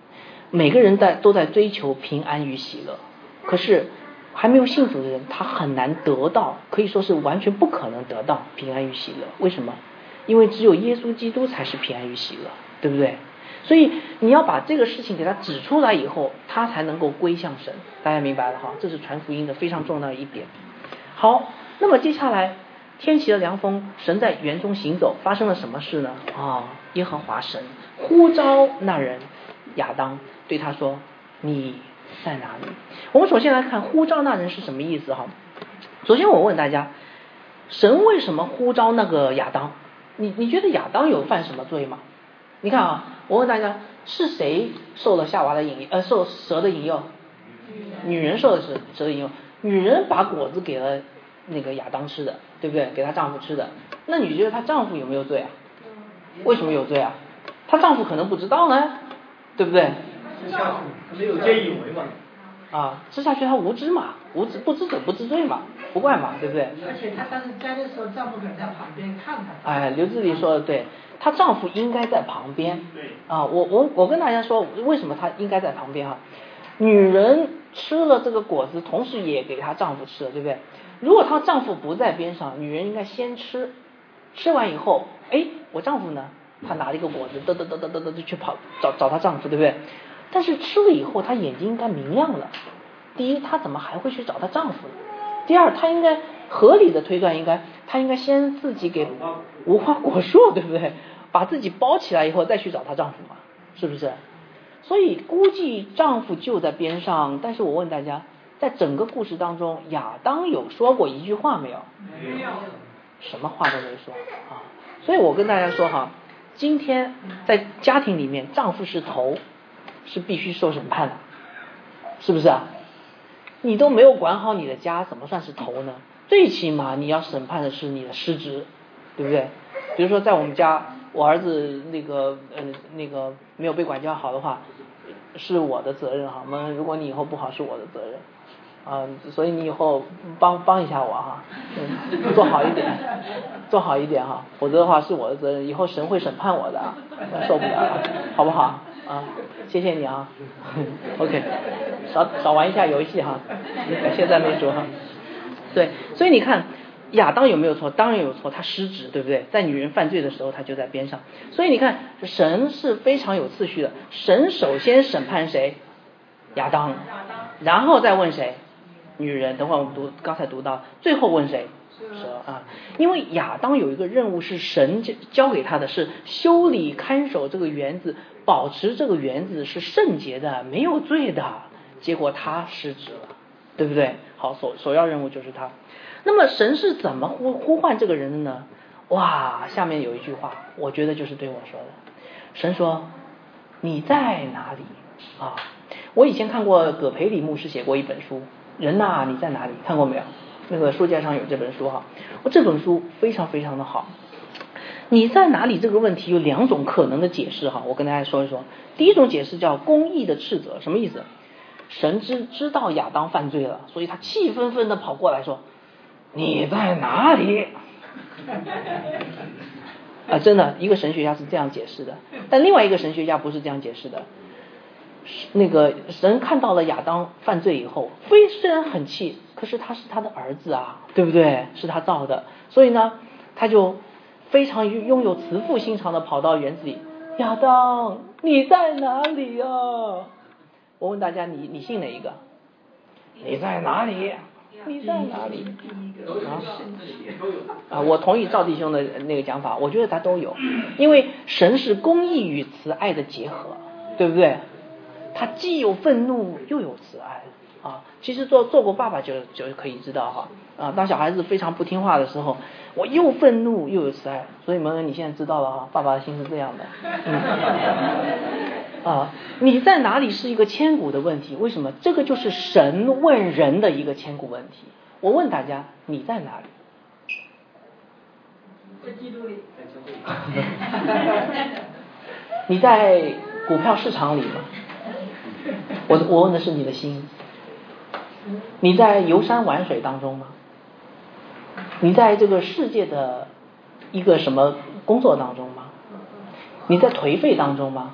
每个人在都在追求平安与喜乐，可是还没有信主的人，他很难得到，可以说是完全不可能得到平安与喜乐。为什么？因为只有耶稣基督才是平安与喜乐，对不对？所以你要把这个事情给他指出来以后，他才能够归向神。大家明白了哈？这是传福音的非常重要的一点。好，那么接下来天起了凉风，神在园中行走，发生了什么事呢？啊、哦，耶和华神呼召那人亚当，对他说：“你在哪里？”我们首先来看呼召那人是什么意思哈。首先我问大家，神为什么呼召那个亚当？你你觉得亚当有犯什么罪吗？你看啊，我问大家，是谁受了夏娃的引呃受蛇的引诱？女人受的是蛇的引诱，女人把果子给了那个亚当吃的，对不对？给她丈夫吃的。那你觉得她丈夫有没有罪啊？为什么有罪啊？她丈夫可能不知道呢，对不对？ 吃下去没有见义为嘛？ 啊，吃下去她无知嘛，无知不知者不知罪嘛，不怪嘛，对不对？ 而且她当时摘的时候，丈夫可能在旁边看她。 哎，刘志礼说的对，她丈夫应该在旁边。 对。 啊，我我我跟大家说，为什么她应该在旁边啊？女人吃了这个果子，同时也给她丈夫吃了，对不对？如果她丈夫不在边上，女人应该先吃，吃完以后，哎，我丈夫呢？她拿了一个果子，嘚嘚嘚嘚嘚嘚就去跑找找她丈夫，对不对？但是吃了以后，她眼睛应该明亮了。第一，她怎么还会去找她丈夫呢？第二，她应该合理的推断，应该她应该先自己给无花果树，对不对？把自己包起来以后再去找她丈夫嘛，是不是？所以估计丈夫就在边上，但是我问大家，在整个故事当中，亚当有说过一句话没有？ 没有。 什么话都没说啊！所以我跟大家说哈，今天在家庭里面，丈夫是头，是必须受审判的，是不是啊？你都没有管好你的家，怎么算是头呢？最起码你要审判的是你的失职，对不对？比如说在我们家，我儿子那个呃那个没有被管教好的话，是我的责任哈。那如果你以后不好，是我的责任啊、呃，所以你以后帮帮一下我哈，嗯，做好一点，做好一点哈，否则的话是我的责任，以后神会审判我的，受不了了，好不好？啊，谢谢你啊，OK， 少少玩一下游戏哈，感谢赞美主哈。对，所以你看亚当有没有错？当然有错，他失职，对不对？在女人犯罪的时候，他就在边上。所以你看，神是非常有次序的。神首先审判谁？亚当，然后再问谁？女人。等会我们读刚才读到，最后问谁？蛇啊！因为亚当有一个任务是神交给他的，是修理看守这个园子，保持这个园子是圣洁的，没有罪的。结果他失职了，对不对？好，首首要任务就是他。那么神是怎么呼呼唤这个人的呢？哇，下面有一句话，我觉得就是对我说的。神说：“你在哪里？”啊，我以前看过葛培理牧师写过一本书《人呐，你在哪里》，看过没有？那个书架上有这本书哈。我这本书非常非常的好。你在哪里这个问题有两种可能的解释哈，我跟大家说一说。第一种解释叫公义的斥责，什么意思？神知知道亚当犯罪了，所以他气愤愤的跑过来说：“你在哪里？”啊，真的，一个神学家是这样解释的，但另外一个神学家不是这样解释的。那个神看到了亚当犯罪以后，非虽然很气，可是他是他的儿子啊，对不对？是他造的，所以呢，他就非常拥有慈父心肠的跑到园子里，亚当，你在哪里啊？我问大家，你你信哪一个？你在哪里？你在哪里？啊啊！我同意赵弟兄的那个讲法，我觉得他都有，因为神是公义与慈爱的结合，对不对？他既有愤怒又有慈爱啊！其实做做过爸爸就就可以知道哈啊！当小孩子非常不听话的时候，我又愤怒又有慈爱，所以蒙恩你现在知道了哈，爸爸的心是这样的。嗯、啊，你在哪里是一个千古的问题？为什么？这个就是神问人的一个千古问题。我问大家，你在哪里？ 在基督里。 你在股票市场里吗？我我问的是你的心。你在游山玩水当中吗？你在这个世界的一个什么工作当中吗？你在颓废当中吗？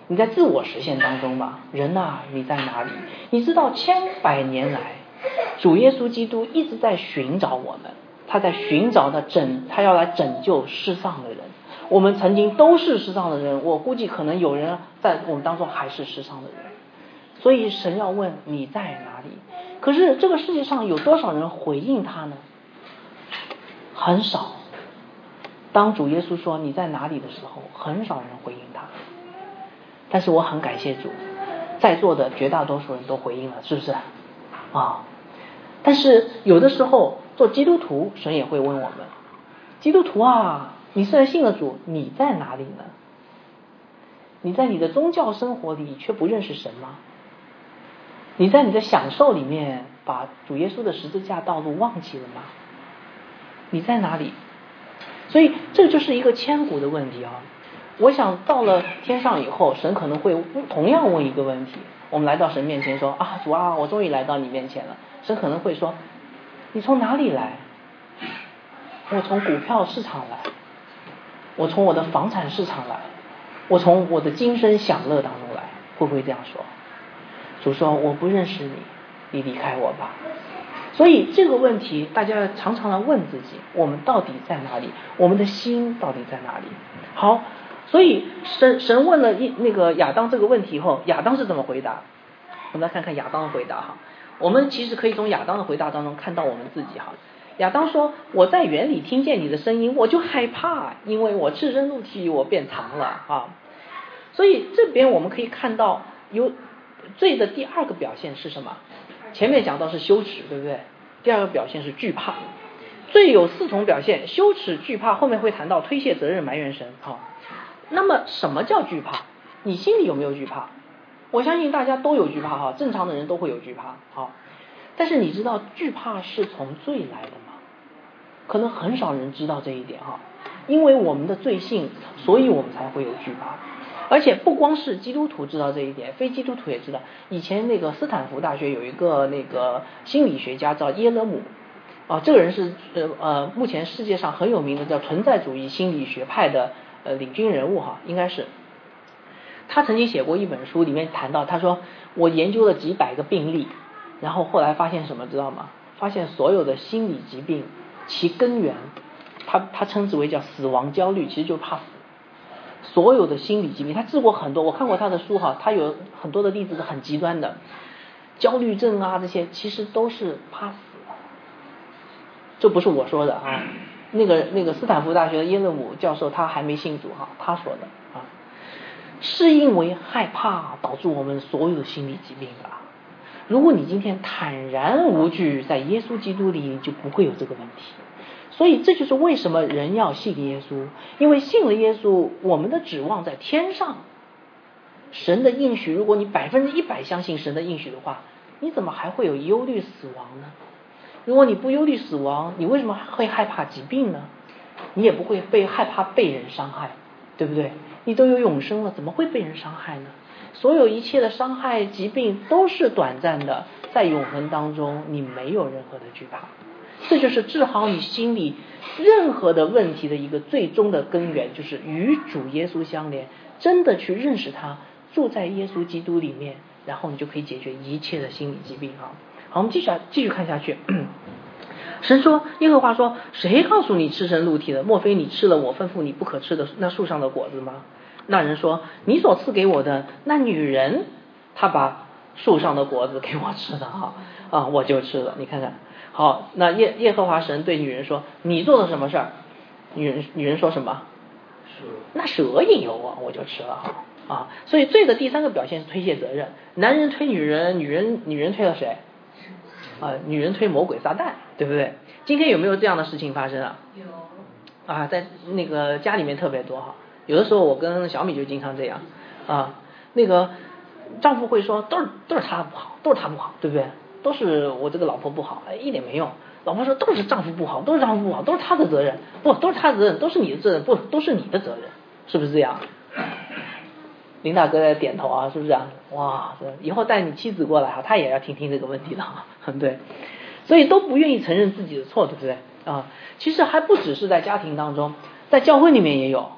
你在自我实现当中吧，人啊，你在哪里？你知道千百年来，主耶稣基督一直在寻找我们，他在寻找的拯，他要来拯救世上的人。我们曾经都是世上的人，我估计可能有人在我们当中还是世上的人。所以神要问你在哪里？可是这个世界上有多少人回应他呢？很少。当主耶稣说你在哪里的时候，很少人回应他。但是我很感谢主，在座的绝大多数人都回应了，是不是啊？但是有的时候做基督徒，神也会问我们，基督徒啊，你虽然信了主，你在哪里呢？你在你的宗教生活里却不认识神吗？你在你的享受里面把主耶稣的十字架道路忘记了吗？你在哪里？所以这就是一个千古的问题啊！我想到了天上以后，神可能会同样问一个问题。我们来到神面前说啊，主啊，我终于来到你面前了。神可能会说，你从哪里来？我从股票市场来，我从我的房产市场来，我从我的今生享乐当中来，会不会这样说？主说我不认识你，你离开我吧。所以这个问题大家常常来问自己，我们到底在哪里？我们的心到底在哪里？好，所以神神问了一那个亚当这个问题以后，亚当是怎么回答？我们来看看亚当的回答哈。我们其实可以从亚当的回答当中看到我们自己哈。亚当说，我在园里听见你的声音，我就害怕，因为我赤身露体，我变长了啊。所以这边我们可以看到，有罪的第二个表现是什么？前面讲到是羞耻，对不对？第二个表现是惧怕。罪有四重表现，羞耻、惧怕，后面会谈到推卸责任、埋怨神。好，那么什么叫惧怕？你心里有没有惧怕？我相信大家都有惧怕哈，正常的人都会有惧怕。好，但是你知道惧怕是从罪来的吗？可能很少人知道这一点哈，因为我们的罪性，所以我们才会有惧怕。而且不光是基督徒知道这一点，非基督徒也知道。以前那个斯坦福大学有一个那个心理学家叫耶勒姆啊，这个人是呃呃目前世界上很有名的叫存在主义心理学派的呃领军人物哈，应该是。他曾经写过一本书，里面谈到，他说我研究了几百个病例，然后后来发现什么知道吗？发现所有的心理疾病其根源，他他称之为叫死亡焦虑，其实就是怕死。所有的心理疾病，他治过很多，我看过他的书哈，他有很多的例子是很极端的，焦虑症啊这些其实都是怕死。这不是我说的啊，那个那个斯坦福大学的耶勒姆教授他还没信主哈，他说的啊，是因为害怕导致我们所有的心理疾病的。如果你今天坦然无惧，在耶稣基督里就不会有这个问题。所以这就是为什么人要信耶稣，因为信了耶稣，我们的指望在天上。神的应许，如果你百分之一百相信神的应许的话，你怎么还会有忧虑死亡呢？如果你不忧虑死亡，你为什么会害怕疾病呢？你也不会被害怕被人伤害，对不对？你都有永生了，怎么会被人伤害呢？所有一切的伤害疾病都是短暂的，在永恒当中你没有任何的惧怕。这就是治好你心里任何的问题的一个最终的根源，就是与主耶稣相连，真的去认识他，住在耶稣基督里面，然后你就可以解决一切的心理疾病啊。好，我们继续继续看下去。神说，耶和华说，谁告诉你赤身露体的？莫非你吃了我吩咐你不可吃的那树上的果子吗？那人说，你所赐给我的那女人，她把树上的果子给我吃的哈啊，我就吃了。你看看。好，那耶耶和华神对女人说，你做了什么事儿？女人女人说什么？那蛇引诱我，我就吃了啊。所以罪的第三个表现是推卸责任。男人推女人，女人女人推了谁？啊，女人推魔鬼撒旦，对不对？今天有没有这样的事情发生啊？ 有啊，在那个家里面特别多哈。有的时候我跟小米就经常这样啊，那个丈夫会说都是都是他不好，都是他不好，对不对？都是我这个老婆不好，哎，一点没用。老婆说都是丈夫不好，都是丈夫不好，都是他的责任，不都是他的责任，都是你的责任，不都是你的责任，是不是这样？林大哥在点头啊，是不是啊？哇，以后带你妻子过来哈，他也要听听这个问题的哈，对，所以都不愿意承认自己的错，对不对啊？其实还不只是在家庭当中，在教会里面也有。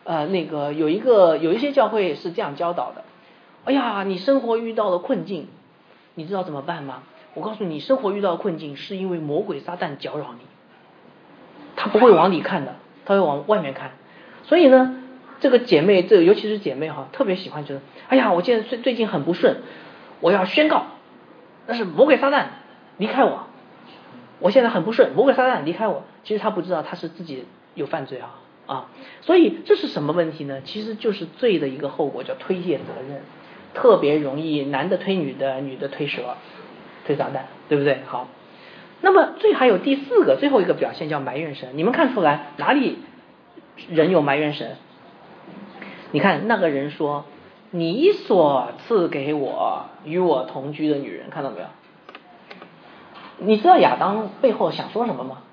呃那个有一个有一些教会是这样教导的，哎呀，你生活遇到了困境，你知道怎么办吗？我告诉你，生活遇到的困境是因为魔鬼撒旦搅扰你，他不会往里看的，他会往外面看。所以呢，这个姐妹，这个尤其是姐妹哈，特别喜欢觉得，哎呀，我现在最最近很不顺，我要宣告，那是魔鬼撒旦离开我，我现在很不顺，魔鬼撒旦离开我。其实他不知道他是自己有犯罪啊啊，所以这是什么问题呢？其实就是罪的一个后果，叫推卸责任，特别容易男的推女的，女的推蛇，推撒旦，对不对？好，那么罪还有第四个，最后一个表现叫埋怨神。你们看出来哪里人有埋怨神？你看那个人说，你所赐给我与我同居的女人，看到没有？你知道亚当背后想说什么吗？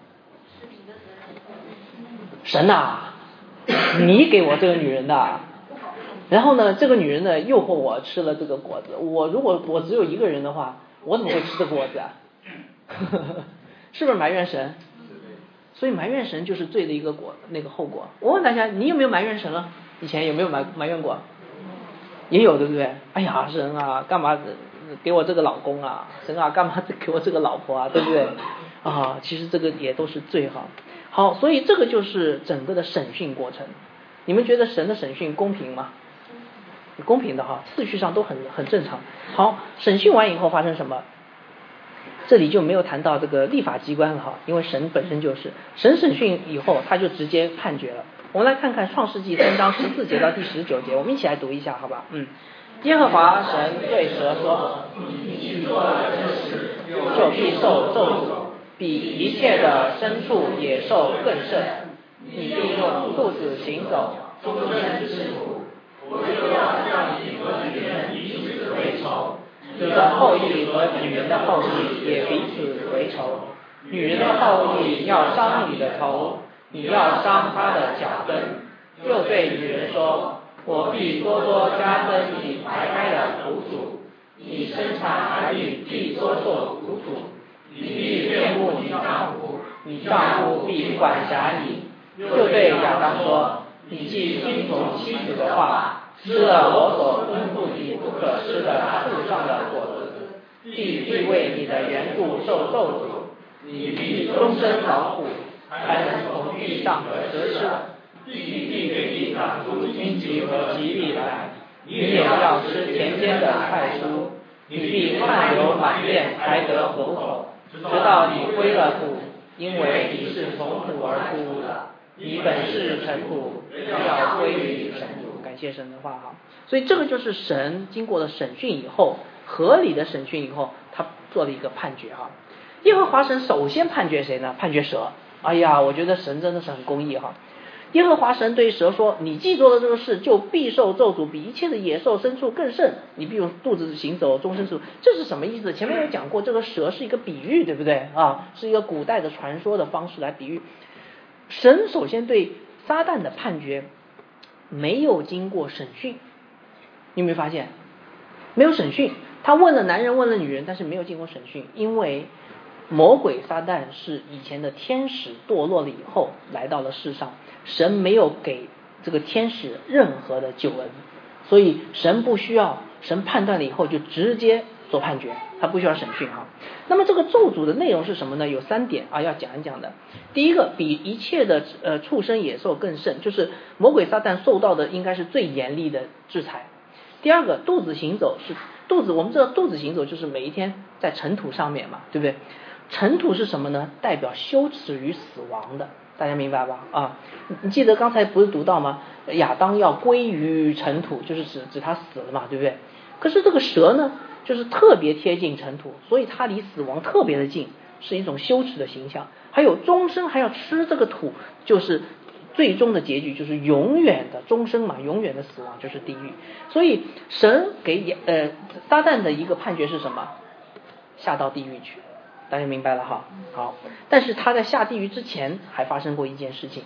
神啊，你给我这个女人的，然后呢，这个女人呢诱惑我吃了这个果子，我如果我只有一个人的话，我怎么会吃这个果子啊？是不是埋怨神？所以埋怨神就是罪的一个果，那个后果。我问大家，你有没有埋怨神了？以前有没有埋埋怨过？也有，对不对？哎呀，神啊，干嘛给我这个老公啊？神啊，干嘛给我这个老婆啊？对不对？啊，其实这个也都是罪哈。好，所以这个就是整个的审讯过程。你们觉得神的审讯公平吗？公平的哈，次序上都很很正常。好，审讯完以后发生什么？这里就没有谈到这个立法机关了哈，因为神本身就是神审讯以后，他就直接判决了。我们来看看创世纪三章十四节到第十九节，我们一起来读一下，好吧？嗯，耶和华神对蛇说：“你做了这事，就必受咒诅，比一切的牲畜野兽更甚。你必用肚子行走，终身吃苦。我又要让你和女人彼此为仇。你的后裔和女人的后裔也彼此为仇，女人的后裔要伤你的头，你要伤她的脚跟。又对女人说，我必多多加增你怀胎的苦楚，你生产儿女必多受苦楚，你必恋慕你丈夫，你丈夫必管辖你。又对亚当说，你既听从妻子的话，吃了我所吩咐你不可吃的树上的果子，地必为你的缘故受咒诅，你必终身劳苦，才能从地上得吃。地必给你长出荆棘和蒺藜来，你也要吃田间的菜蔬，你必汗流满面才得活口，直到你归了土，因为你是从土而出的，你本是尘土，要归于尘土。感谢神的话哈，所以这个就是神经过了审讯以后，合理的审讯以后，他做了一个判决哈。耶和华神首先判决谁呢？判决蛇。哎呀，我觉得神真的是很公义哈。耶和华神对蛇说，你既做了这个事，就必受咒诅，比一切的野兽牲畜更甚，你必用肚子行走，终身吃苦。这是什么意思？前面有讲过，这个蛇是一个比喻，对不对啊？是一个古代的传说的方式来比喻。神首先对撒旦的判决没有经过审讯，你有没有发现？没有审讯，他问了男人，问了女人，但是没有经过审讯，因为魔鬼撒旦是以前的天使堕落了以后来到了世上，神没有给这个天使任何的救恩，所以神不需要，神判断了以后就直接做判决，他不需要审讯哈。那么这个咒诅的内容是什么呢？有三点啊，要讲一讲的。第一个，比一切的呃畜生野兽更甚，就是魔鬼撒旦受到的应该是最严厉的制裁。第二个，肚子行走是肚子，我们知道肚子行走就是每一天在尘土上面嘛，对不对？尘土是什么呢？代表羞耻于死亡的，大家明白吧？啊，你记得刚才不是读到吗？亚当要归于尘土，就是指指他死了嘛，对不对？可是这个蛇呢，就是特别贴近尘土，所以它离死亡特别的近，是一种羞耻的形象。还有终生还要吃这个土，就是最终的结局，就是永远的终生嘛，永远的死亡就是地狱。所以神给呃撒旦的一个判决是什么？下到地狱去。大家明白了哈？好，但是他在下地狱之前还发生过一件事情，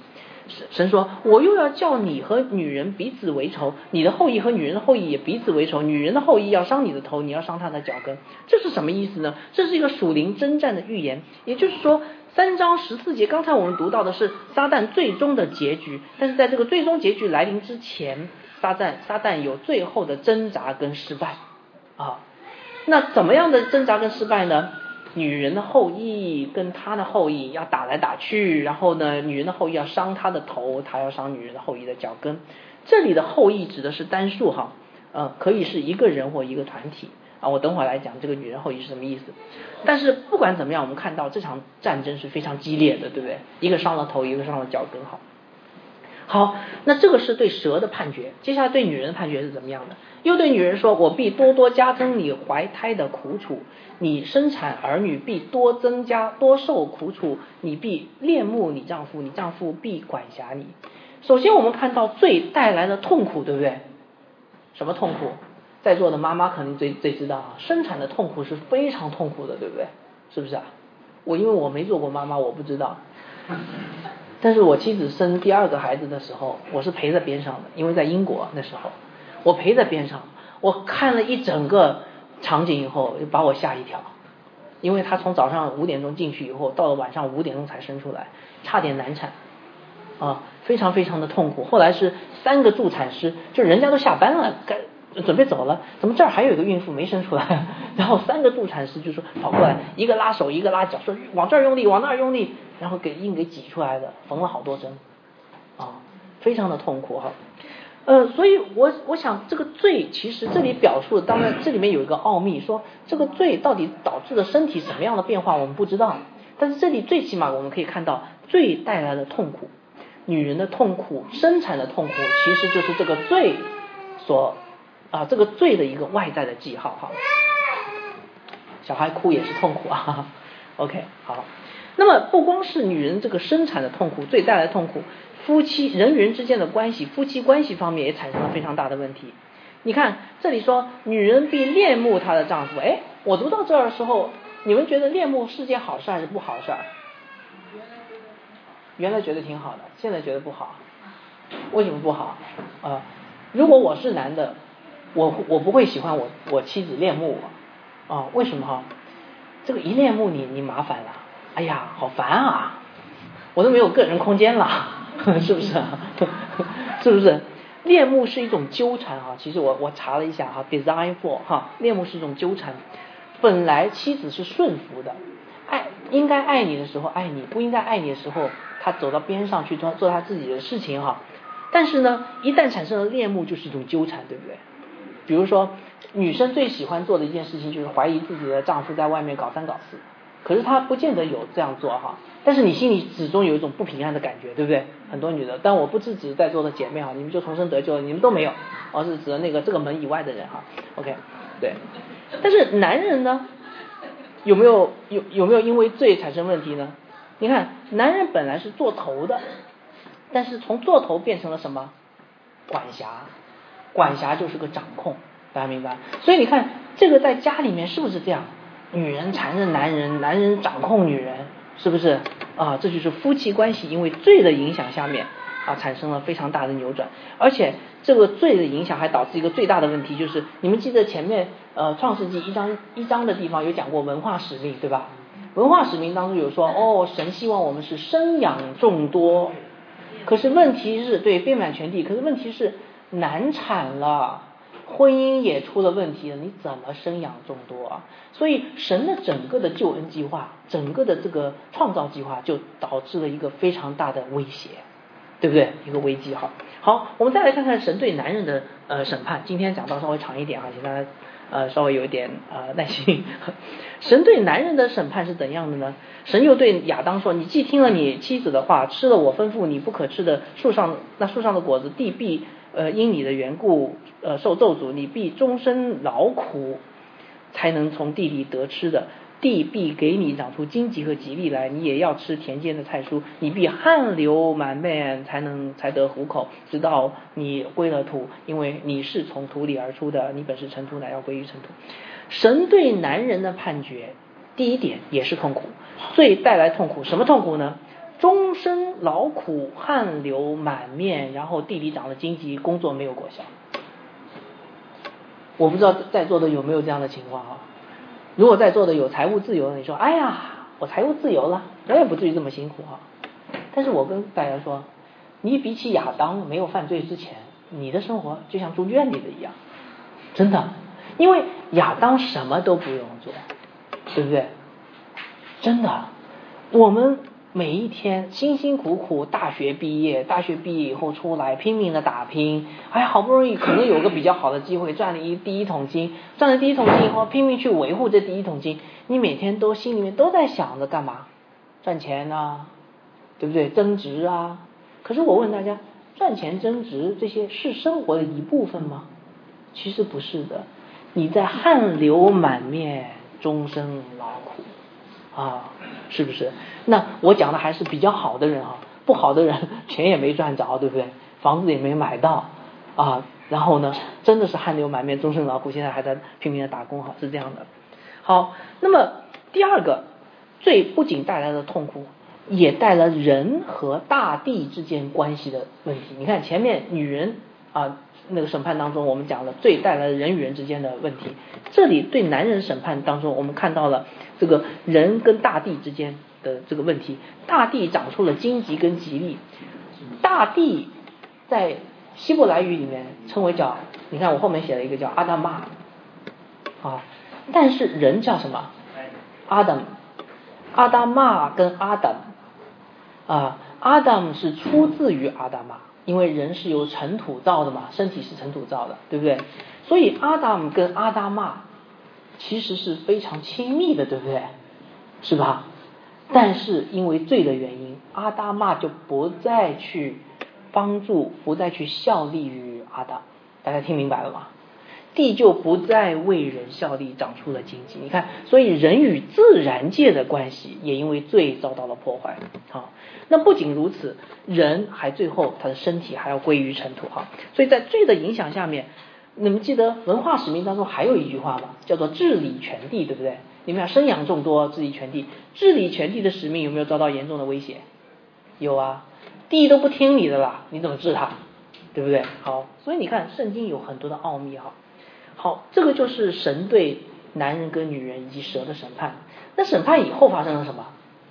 神说，我又要叫你和女人彼此为仇，你的后裔和女人的后裔也彼此为仇，女人的后裔要伤你的头，你要伤她的脚跟。这是什么意思呢？这是一个属灵征战的预言，也就是说三章十四节，刚才我们读到的是撒旦最终的结局，但是在这个最终结局来临之前，撒旦撒旦有最后的挣扎跟失败啊。那怎么样的挣扎跟失败呢？女人的后裔跟他的后裔要打来打去，然后呢，女人的后裔要伤他的头，他要伤女人的后裔的脚跟。这里的后裔指的是单数哈，呃，可以是一个人或一个团体啊。我等会儿来讲这个女人后裔是什么意思。但是不管怎么样，我们看到这场战争是非常激烈的，对不对？一个伤了头，一个伤了脚跟。好，好，那这个是对蛇的判决。接下来对女人的判决是怎么样的？又对女人说，我必多多加增你怀胎的苦楚，你生产儿女必多增加多受苦楚，你必恋慕你丈夫，你丈夫必管辖你。首先我们看到罪带来的痛苦，对不对？什么痛苦？在座的妈妈可能最最知道啊，生产的痛苦是非常痛苦的，对不对？是不是啊？我因为我没做过妈妈，我不知道。但是我妻子生第二个孩子的时候，我是陪在边上的，因为在英国那时候，我陪在边上，我看了一整个场景以后，就把我吓一跳，因为他从早上五点钟进去以后，到了晚上五点钟才生出来，差点难产啊，非常非常的痛苦。后来是三个助产师，就人家都下班了，该准备走了，怎么这儿还有一个孕妇没生出来？然后三个助产师就说跑过来，一个拉手，一个拉脚，说往这儿用力，往那儿用力，然后给硬给挤出来的，缝了好多针啊，非常的痛苦哈。呃，所以我我想这个罪其实这里表述的，当然这里面有一个奥秘，说这个罪到底导致了身体什么样的变化我们不知道，但是这里最起码我们可以看到罪带来的痛苦，女人的痛苦，生产的痛苦，其实就是这个罪所啊这个罪的一个外在的记号哈。小孩哭也是痛苦啊 ，OK 好。那么不光是女人这个生产的痛苦，罪带来的痛苦，夫妻人与人之间的关系，夫妻关系方面也产生了非常大的问题。你看这里说女人必恋慕她的丈夫，哎，我读到这儿的时候，你们觉得恋慕是件好事还是不好事？原来觉得挺好的，现在觉得不好，为什么不好？呃，如果我是男的，我我不会喜欢我我妻子恋慕我啊、呃，为什么哈？这个一恋慕你，你麻烦了，哎呀，好烦啊，我都没有个人空间了。是不是啊？是不是？恋慕是一种纠缠啊。其实我我查了一下哈 ，design for 哈，恋慕是一种纠缠。本来妻子是顺服的，爱应该爱你的时候爱你，不应该爱你的时候，他走到边上去做做他自己的事情哈。但是呢，一旦产生了恋慕，就是一种纠缠，对不对？比如说，女生最喜欢做的一件事情就是怀疑自己的丈夫在外面搞三搞四，可是她不见得有这样做哈。但是你心里始终有一种不平安的感觉，对不对？很多女的，但我不是指在座的姐妹哈，你们就重生得救了，你们都没有，而是指的那个这个门以外的人哈。OK， 对。但是男人呢，有没有有有没有因为罪产生问题呢？你看，男人本来是做头的，但是从做头变成了什么？管辖，管辖就是个掌控，大家明白？所以你看，这个在家里面是不是这样？女人缠着男人，男人掌控女人。是不是啊？这就是夫妻关系因为罪的影响下面啊产生了非常大的扭转，而且这个罪的影响还导致一个最大的问题，就是你们记得前面呃创世纪一章一章的地方有讲过文化使命，对吧？文化使命当中有说哦，神希望我们是生养众多，可是问题是对遍满全地，可是问题是难产了。婚姻也出了问题了，你怎么生养众多啊？所以神的整个的救恩计划，整个的这个创造计划就导致了一个非常大的威胁，对不对？一个危机哈。好，我们再来看看神对男人的呃审判。今天讲到稍微长一点哈，请大家呃稍微有一点呃耐心。神对男人的审判是怎样的呢？神又对亚当说：“你既听了你妻子的话，吃了我吩咐你不可吃的树上那树上的果子，地必呃因你的缘故呃受咒诅，你必终身劳苦，才能从地里得吃的。地必给你长出荆棘和吉利来，你也要吃田间的菜蔬，你必汗流满面，才能才得糊口，直到你归了土，因为你是从土里而出的，你本是尘土，乃要归于尘土。”神对男人的判决，第一点也是痛苦，罪带来痛苦，什么痛苦呢？ 终身劳苦，汗流满面，然后地里长了荆棘，工作没有果效。我不知道在座的有没有这样的情况啊？如果在座的有财务自由的，你说哎呀我财务自由了，我也不至于这么辛苦啊。但是我跟大家说，你比起亚当没有犯罪之前，你的生活就像住院里的一样，真的。因为亚当什么都不用做，对不对？真的，我们每一天辛辛苦苦大学毕业，大学毕业以后出来拼命的打拼，哎，好不容易可能有个比较好的机会，赚了一第一桶金，赚了第一桶金以后拼命去维护这第一桶金，你每天都心里面都在想着干嘛？赚钱啊，对不对？增值啊。可是我问大家，赚钱增值这些是生活的一部分吗？其实不是的。你在汗流满面，终身劳苦啊，是不是？那我讲的还是比较好的人啊，不好的人钱也没赚着，对不对？房子也没买到啊，然后呢，真的是汗流满面，终身劳苦，现在还在拼命的打工，哈，是这样的。好，那么第二个，罪不仅带来了痛苦，也带来了人和大地之间关系的问题。你看前面女人啊。那个审判当中我们讲了罪带来人与人之间的问题，这里对男人审判当中我们看到了这个人跟大地之间的这个问题。大地长出了荆棘跟吉利，大地在希伯来语里面称为叫，你看我后面写了一个叫阿达玛啊，但是人叫什么？阿当。阿达玛跟阿当啊，阿当是出自于阿达玛，因为人是由尘土造的嘛，身体是尘土造的，对不对？所以阿达姆跟阿达玛其实是非常亲密的，对不对？是吧？但是因为罪的原因，阿达玛就不再去帮助，不再去效力于阿达，大家听明白了吗？地就不再为人效力，长出了荆棘。你看，所以人与自然界的关系也因为罪遭到了破坏。好，那不仅如此，人还最后他的身体还要归于尘土。哈，所以在罪的影响下面，你们记得文化使命当中还有一句话吗？叫做治理全地，对不对？你们要生养众多，治理全地。治理全地的使命有没有遭到严重的威胁？有啊，地都不听你的了，你怎么治它？对不对？好，所以你看圣经有很多的奥秘。哈。好，这个就是神对男人跟女人以及蛇的审判。那审判以后发生了什么？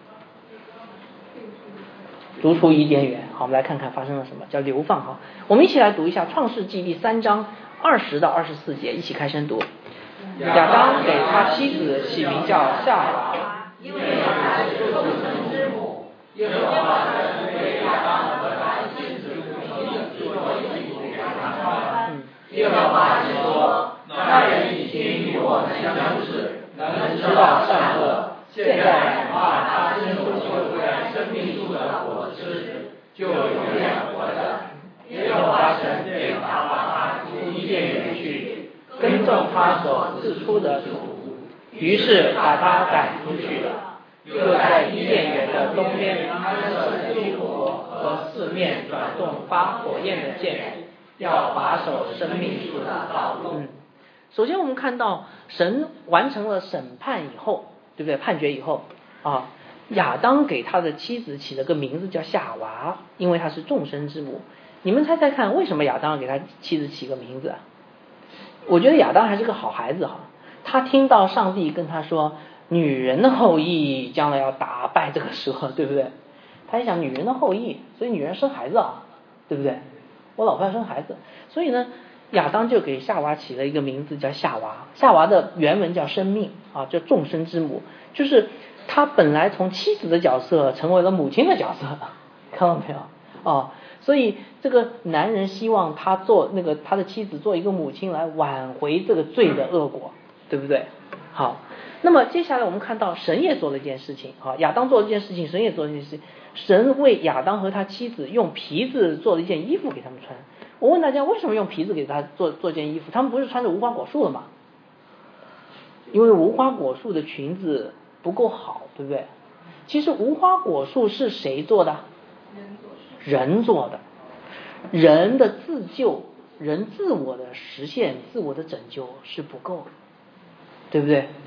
逐出伊甸园。好，我们来看看发生了什么，叫流放。哈，我们一起来读一下创世纪第三章二十到二十四节，一起开声读。亚当给他妻子起名叫夏娃， 因为她是众生之母。耶和华神对亚当和他妻子名字做一主给他穿。耶和华神说，那人已经与我们相识，能知道善恶。现在把他伸手就出来生命树的果吃，就永远活着。耶和华神便打发他出伊甸园去，耕种他所自出的土， 于是把他赶出去了。 又在伊甸园的东边安设七火和四面转动发火焰的剑，要把守生命树的道路。 嗯，首先我们看到神完成了审判以后，对不对？判决以后啊，亚当给他的妻子起了个名字叫夏娃，因为她是众生之母。你们猜猜看，为什么亚当给他妻子起个名字？我觉得亚当还是个好孩子哈，他听到上帝跟他说，女人的后裔将来要打败这个蛇，对不对？他一想女人的后裔，所以女人生孩子啊，对不对？我老婆要生孩子，所以呢，亚当就给夏娃起了一个名字叫夏娃。夏娃的原文叫生命啊，叫众生之母，就是他本来从妻子的角色成为了母亲的角色，看到没有？哦，所以这个男人希望他做那个他的妻子做一个母亲来挽回这个罪的恶果，对不对？好，那么接下来我们看到神也做了一件事情啊，亚当做了一件事情，神也做了一件事情。神为亚当和他妻子用皮子做了一件衣服给他们穿。我问大家，为什么用皮子给他做做件衣服？他们不是穿着无花果树的吗？因为无花果树的裙子不够好，对不对？其实无花果树是谁做的？人做的。人的自救，人自我的实现，自我的拯救是不够的，对不对？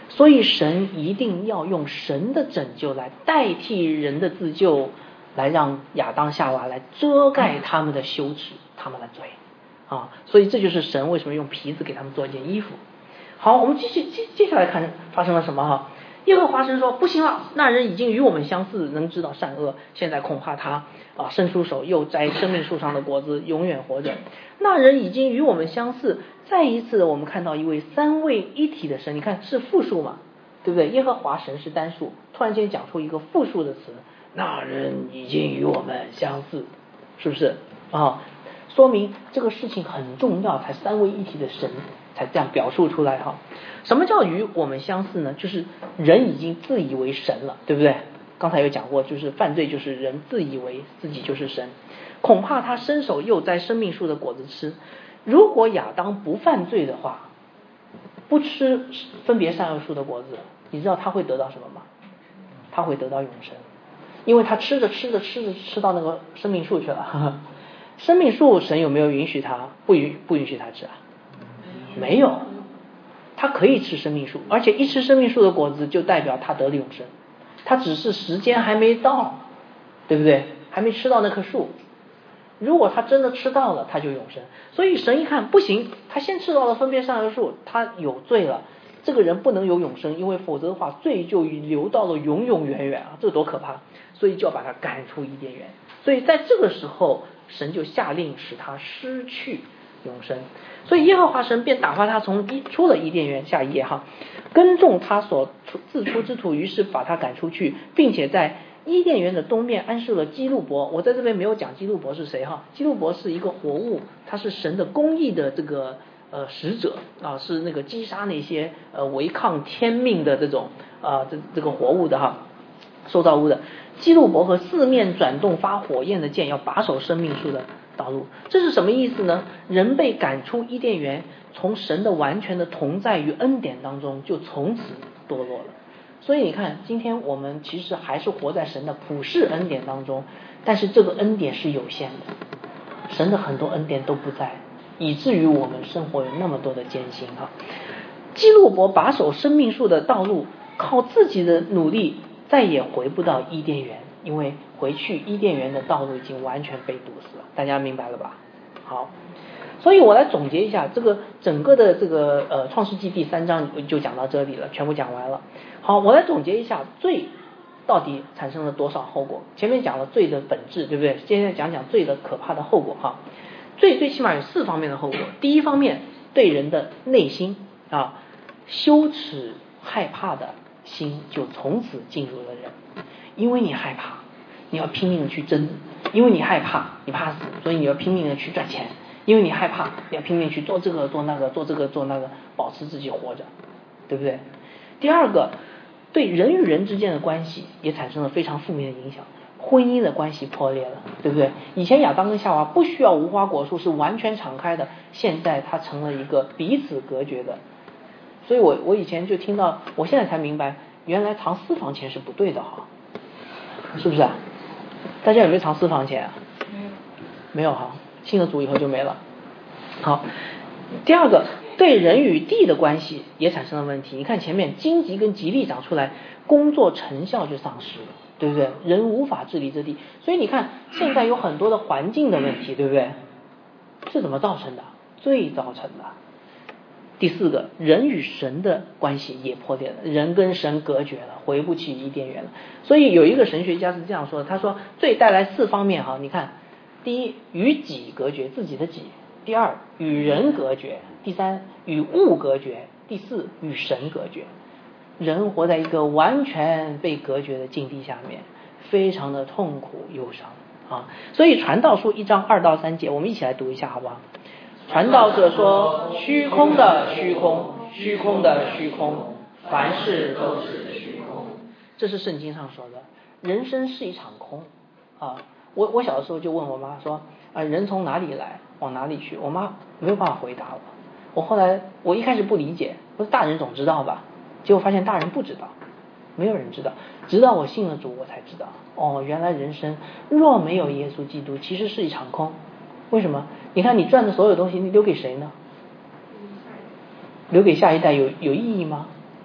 所以神一定要用神的拯救来代替人的自救，来让亚当夏娃来遮盖他们的羞耻，他们的罪啊。所以这就是神为什么用皮子给他们做一件衣服。好，我们继续接接下来看发生了什么哈。耶和华神说，不行了，那人已经与我们相似，能知道善恶，现在恐怕他啊伸出手又摘生命树上的果子，永远活着。那人已经与我们相似，再一次我们看到一位三位一体的神，你看是复数嘛，对不对？耶和华神是单数，突然间讲出一个复数的词，那人已经与我们相似，是不是啊？说明这个事情很重要，才三位一体的神才这样表述出来哈。什么叫与我们相似呢？就是人已经自以为神了，对不对？刚才有讲过，就是犯罪就是人自以为自己就是神，恐怕他伸手又摘生命树的果子吃。如果亚当不犯罪的话，不吃分别善恶树的果子，你知道他会得到什么吗？他会得到永生，因为他吃着吃着吃着吃到那个生命树去了。呵呵，生命树神有没有允许他不允不允许他吃啊？没有，他可以吃生命树，而且一吃生命树的果子就代表他得了永生，他只是时间还没到，对不对？还没吃到那棵树。如果他真的吃到了，他就永生。所以神一看不行，他先吃到了分别善恶树，他有罪了，这个人不能有永生，因为否则的话罪就流到了永永远远啊，这多可怕！所以就要把他赶出伊甸园。所以在这个时候，神就下令使他失去永生。所以耶和华神便打发他从一出了伊甸园，下一页哈，耕种他所自出之土，于是把他赶出去，并且在伊甸园的东面安设了基路伯。我在这边没有讲基路伯是谁哈，基路伯是一个活物，他是神的公义的这个呃使者啊，是那个击杀那些呃违抗天命的这种啊这这个活物的哈，受造物的。基路伯和四面转动发火焰的剑，要把守生命树的道路。这是什么意思呢？人被赶出伊甸园，从神的完全的同在与恩典当中，就从此堕落了。所以你看，今天我们其实还是活在神的普世恩典当中，但是这个恩典是有限的，神的很多恩典都不在，以至于我们生活有那么多的艰辛啊。基路伯把守生命树的道路，靠自己的努力再也回不到伊甸园，因为回去伊甸园的道路已经完全被堵死了。大家明白了吧？好，所以我来总结一下这个整个的这个呃创世纪第三章就讲到这里了，全部讲完了。好，我来总结一下罪到底产生了多少后果。前面讲了罪的本质，对不对？现在讲讲罪的可怕的后果哈。罪最起码有四方面的后果。第一方面，对人的内心啊，羞耻害怕的心就从此进入了人，因为你害怕，你要拼命的去争，因为你害怕，你怕死，所以你要拼命的去赚钱，因为你害怕，你要拼命去做这个做那个，做这个做那个，保持自己活着，对不对？第二个，对人与人之间的关系也产生了非常负面的影响，婚姻的关系破裂了，对不对？以前亚当跟夏娃不需要无花果树，是完全敞开的，现在它成了一个彼此隔绝的。所以我我以前就听到，我现在才明白，原来藏私房钱是不对的哈，是不是啊？大家有没有藏私房钱啊？没有，没有哈，信了主以后就没了。好，第二个，对人与地的关系也产生了问题。你看前面荆棘跟吉利长出来，工作成效就丧失了，对不对？人无法治理这地，所以你看现在有很多的环境的问题，对不对？是怎么造成的？罪造成的。第四个，人与神的关系也破裂了，人跟神隔绝了，回不去伊甸园了。所以有一个神学家是这样说的，他说罪带来四方面哈，你看，第一，与己隔绝，自己的己；第二，与人隔绝；第三，与物隔绝；第四，与神隔绝。人活在一个完全被隔绝的境地下面，非常的痛苦忧伤啊。所以传道书一章二到三节，我们一起来读一下好不好？传道者说，虚空的虚空，虚空的虚空，凡事都是虚空。这是圣经上说的，人生是一场空啊。我我小的时候就问我妈说啊，人从哪里来，往哪里去？我妈没有办法回答我。我后来我一开始不理解，我说大人总知道吧？结果发现大人不知道，没有人知道，直到我信了主，我才知道，哦，原来人生若没有耶稣基督，其实是一场空。为什么？你看你赚的所有东西，你留给谁呢？留给下一代有有意义吗？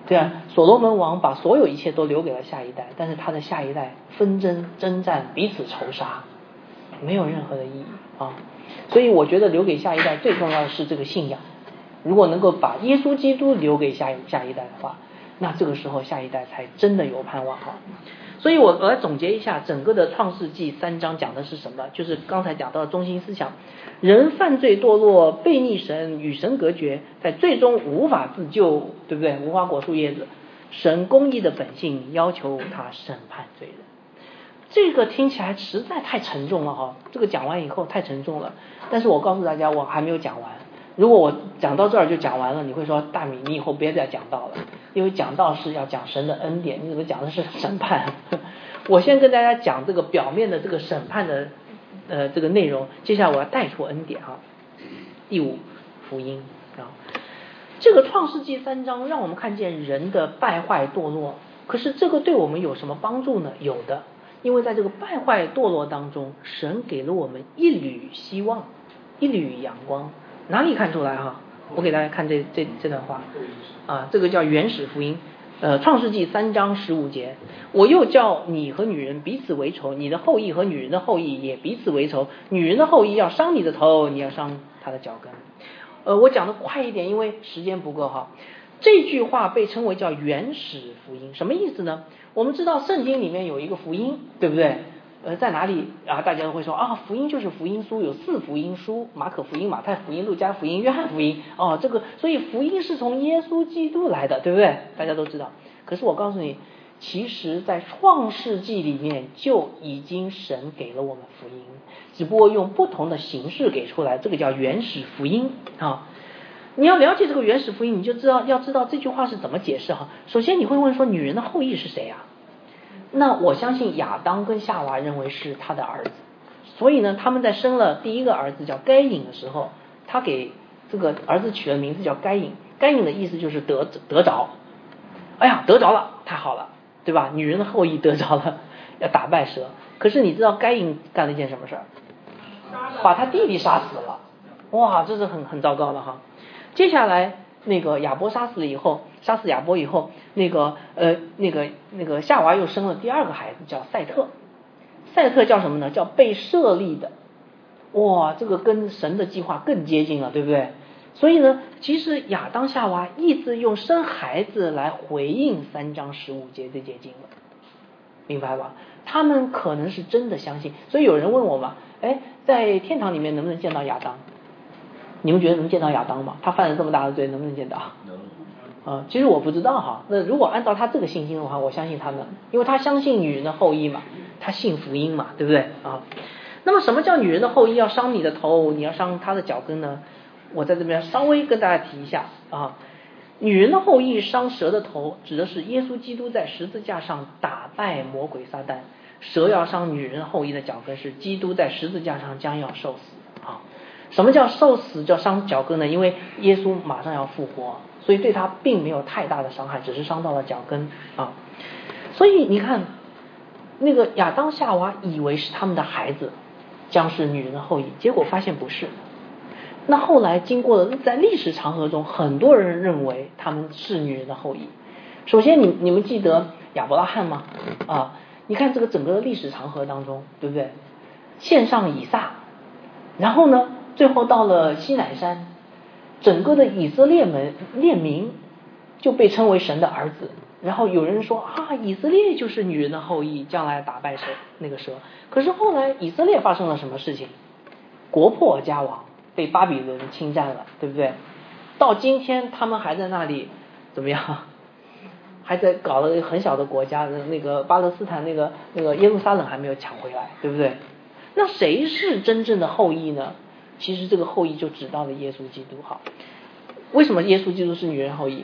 对啊，所罗门王把所有一切都留给了下一代，但是他的下一代纷争征战，彼此仇杀，没有任何的意义啊。所以我觉得留给下一代最重要的是这个信仰。如果能够把耶稣基督留给下一下一代的话，那这个时候下一代才真的有盼望哈。所以我我来总结一下整个的创世纪三章讲的是什么，就是刚才讲到的中心思想，人犯罪堕落，悖逆神，与神隔绝，在最终无法自救，对不对？无花果树叶子，神公义的本性要求他审判罪人。这个听起来实在太沉重了哈，这个讲完以后太沉重了，但是我告诉大家我还没有讲完。如果我讲到这儿就讲完了，你会说大米你以后别再讲道了，因为讲道是要讲神的恩典，你怎么讲的是审判？我先跟大家讲这个表面的这个审判的呃这个内容，接下来我要带出恩典啊。第五，福音啊，这个创世纪三章让我们看见人的败坏堕落，可是这个对我们有什么帮助呢？有的，因为在这个败坏堕落当中，神给了我们一缕希望，一缕阳光。哪里看出来哈？我给大家看这这这段话啊，这个叫原始福音，呃，创世纪三章十五节，我又叫你和女人彼此为仇，你的后裔和女人的后裔也彼此为仇，女人的后裔要伤你的头，你要伤她的脚跟。呃，我讲的快一点，因为时间不够哈。这句话被称为叫原始福音，什么意思呢？我们知道圣经里面有一个福音，对不对？呃，在哪里啊？大家都会说啊，福音就是福音书，有四福音书：马可福音、马太福音、路加福音、约翰福音。哦，这个，所以福音是从耶稣基督来的，对不对？大家都知道。可是我告诉你，其实在创世纪里面就已经神给了我们福音，只不过用不同的形式给出来，这个叫原始福音啊。你要了解这个原始福音，你就知道要知道这句话是怎么解释哈。首先你会问说，女人的后裔是谁啊？那我相信亚当跟夏娃认为是他的儿子，所以呢，他们在生了第一个儿子叫该隐的时候，他给这个儿子取了名字叫该隐。该隐的意思就是得得着，哎呀，得着了，太好了，对吧？女人的后裔得着了，要打败蛇。可是你知道该隐干了一件什么事儿？把他弟弟杀死了。哇，这是很很糟糕的哈。接下来那个亚伯杀死了以后，杀死亚伯以后，那个呃那个那个夏娃又生了第二个孩子叫赛特。赛特叫什么呢？叫被设立的。哇，这个跟神的计划更接近了，对不对？所以呢，其实亚当夏娃意思用生孩子来回应三章十五节这节经了，明白吧？他们可能是真的相信。所以有人问我嘛，哎，在天堂里面能不能见到亚当？你们觉得能见到亚当吗？他犯了这么大的罪，能不能见到？能。呃，其实我不知道哈。那如果按照他这个信心的话，我相信他能，因为他相信女人的后裔嘛，他信福音嘛，对不对啊？那么什么叫女人的后裔要伤你的头，你要伤她的脚跟呢？我在这边稍微跟大家提一下啊。女人的后裔伤蛇的头，指的是耶稣基督在十字架上打败魔鬼撒旦。蛇要伤女人后裔的脚跟，是基督在十字架上将要受死啊。什么叫受死叫伤脚跟呢？因为耶稣马上要复活，所以对他并没有太大的伤害，只是伤到了脚跟啊。所以你看，那个亚当夏娃以为是他们的孩子将是女人的后裔，结果发现不是。那后来经过了在历史长河中，很多人认为他们是女人的后裔。首先你你们记得亚伯拉罕吗？啊，你看这个整个历史长河当中，对不对？献上以撒，然后呢最后到了西乃山，整个的以色列门列民就被称为神的儿子。然后有人说啊，以色列就是女人的后裔，将来打败蛇那个蛇。可是后来以色列发生了什么事情？国破家亡，被巴比伦侵占了，对不对？到今天他们还在那里怎么样？还在搞了很小的国家，那个巴勒斯坦那个那个耶路撒冷还没有抢回来，对不对？那谁是真正的后裔呢？其实这个后裔就指到了耶稣基督。好，为什么耶稣基督是女人后裔？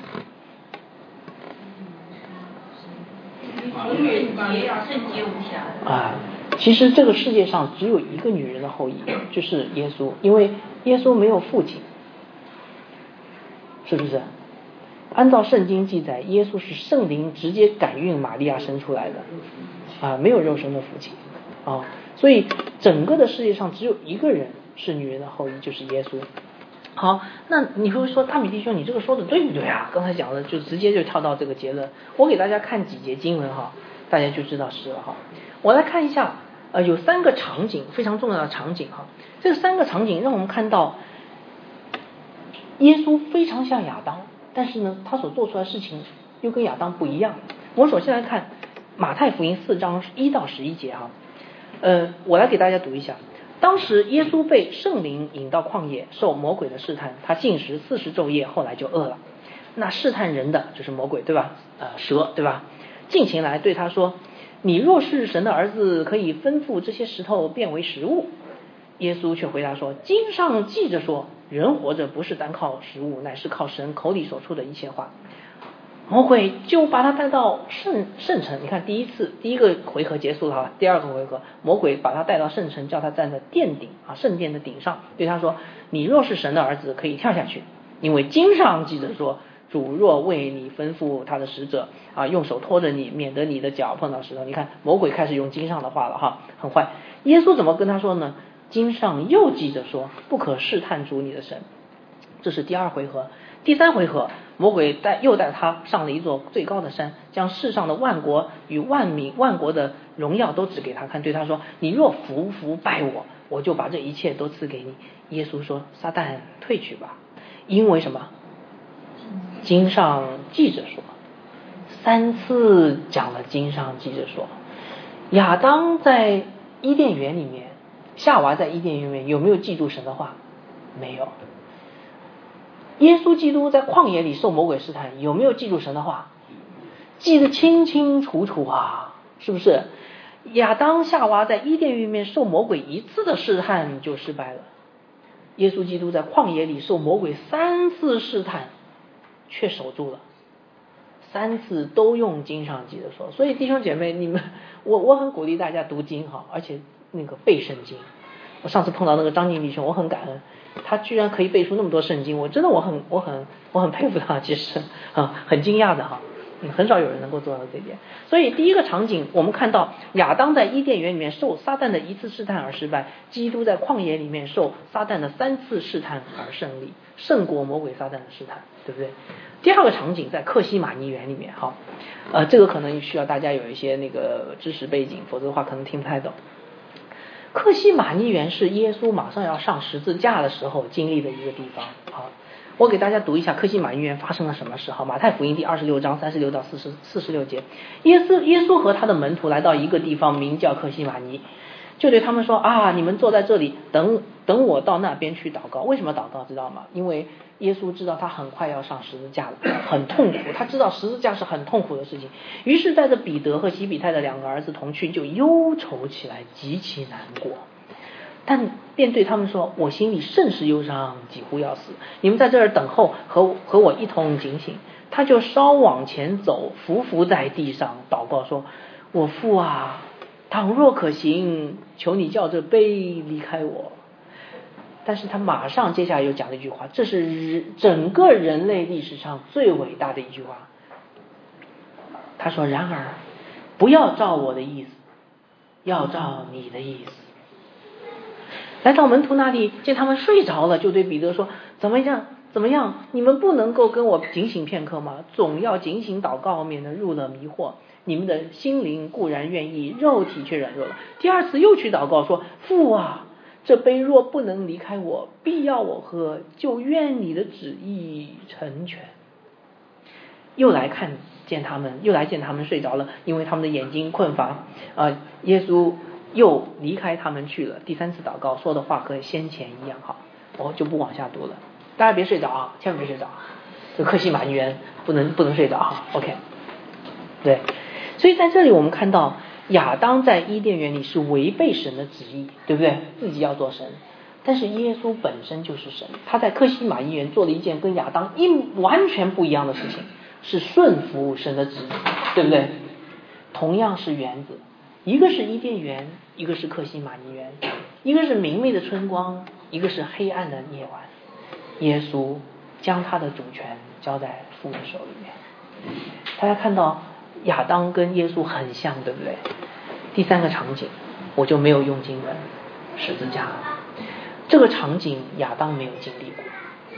圣洁无瑕啊，其实这个世界上只有一个女人的后裔，就是耶稣，因为耶稣没有父亲，是不是？按照圣经记载，耶稣是圣灵直接感孕玛利亚生出来的，啊，没有肉身的父亲啊，所以整个的世界上只有一个人是女人的后裔，就是耶稣好，那你会说大米弟兄，你这个说的对不对啊？刚才讲的就直接就跳到这个结论。我给大家看几节经文哈，大家就知道是了哈。我来看一下，呃，有三个场景非常重要的场景哈。这三个场景让我们看到，耶稣非常像亚当，但是呢，他所做出来的事情又跟亚当不一样。我首先来看马太福音四章一到十一节哈，呃，我来给大家读一下。当时耶稣被圣灵引到旷野，受魔鬼的试探，他禁食四十昼夜，后来就饿了。那试探人的就是魔鬼，对吧？呃，蛇，对吧？近前来对他说：“你若是神的儿子，可以吩咐这些石头变为食物。”耶稣却回答说：“经上记着说，人活着不是单靠食物，乃是靠神口里所出的一切话。”魔鬼就把他带到圣圣城，你看第一次第一个回合结束了哈，第二个回合魔鬼把他带到圣城，叫他站在殿顶啊圣殿的顶上，对他说：“你若是神的儿子，可以跳下去，因为经上记着说，主若为你吩咐他的使者啊，用手托着你，免得你的脚碰到石头。”你看魔鬼开始用经上的话了哈，很坏。耶稣怎么跟他说呢？经上又记着说，不可试探主你的神。这是第二回合。第三回合，魔鬼带又带他上了一座最高的山，将世上的万国与万民万国的荣耀都指给他看，对他说：“你若服服拜我，我就把这一切都赐给你。”耶稣说：“撒旦退去吧，因为什么？经上记着说。”三次讲了经上记着说。亚当在伊甸园里面，夏娃在伊甸园里面有没有记住神的话？没有。耶稣基督在旷野里受魔鬼试探，有没有记住神的话？记得清清楚楚啊，是不是？亚当夏娃在伊甸园里面受魔鬼一次的试探就失败了，耶稣基督在旷野里受魔鬼三次试探却守住了，三次都用经上记着说。所以弟兄姐妹，你们我我很鼓励大家读经哈，而且那个背圣经。我上次碰到那个张静弟兄，我很感恩，他居然可以背出那么多圣经，我真的我很我很我很佩服他，其实啊很惊讶的哈，嗯，很少有人能够做到这一点。所以第一个场景，我们看到亚当在伊甸园里面受撒旦的一次试探而失败，基督在旷野里面受撒旦的三次试探而胜利，胜过魔鬼撒旦的试探，对不对？第二个场景在克西马尼园里面，好，呃，这个可能需要大家有一些那个知识背景，否则的话可能听不太懂。克西马尼园是耶稣马上要上十字架的时候经历的一个地方啊。我给大家读一下克西马尼园发生了什么事。好，马太福音第二十六章三十六到四十四十六节，耶稣耶稣和他的门徒来到一个地方，名叫克西马尼，就对他们说啊，你们坐在这里，等等我到那边去祷告。为什么祷告知道吗？因为耶稣知道他很快要上十字架了，很痛苦，他知道十字架是很痛苦的事情，于是带着彼得和西比泰的两个儿子同去，就忧愁起来，极其难过。但便对他们说，我心里甚是忧伤，几乎要死，你们在这儿等候，和和我一同警醒。他就稍往前走，伏伏在地上祷告说，我父啊，倘若可行，求你叫这杯离开我。但是他马上接下来又讲了一句话，这是整个人类历史上最伟大的一句话。他说，然而不要照我的意思，要照你的意思。来到门徒那里，见他们睡着了，就对彼得说，怎么样怎么样，你们不能够跟我警醒片刻吗？总要警醒祷告，免得入了迷惑。你们的心灵固然愿意，肉体却软弱了。第二次又去祷告说，父啊，这杯若不能离开我，必要我喝，就愿你的旨意成全。又来看见他们，又来见他们睡着了，因为他们的眼睛困乏。呃，耶稣又离开他们去了。第三次祷告说的话和先前一样，好，我就不往下读了。大家别睡着啊，千万别睡着。这克西马尼园不能不能睡着哈。OK， 对，所以在这里我们看到亚当在伊甸园里是违背神的旨意，对不对？自己要做神。但是耶稣本身就是神，他在克西马尼园做了一件跟亚当一完全不一样的事情，是顺服神的旨意，对不对？同样是园子，一个是伊甸园，一个是克西马尼园，一个是明媚的春光，一个是黑暗的夜晚。耶稣将他的主权交在父的手里面。大家看到亚当跟耶稣很像，对不对？第三个场景我就没有用经文，十字架。这个场景亚当没有经历过，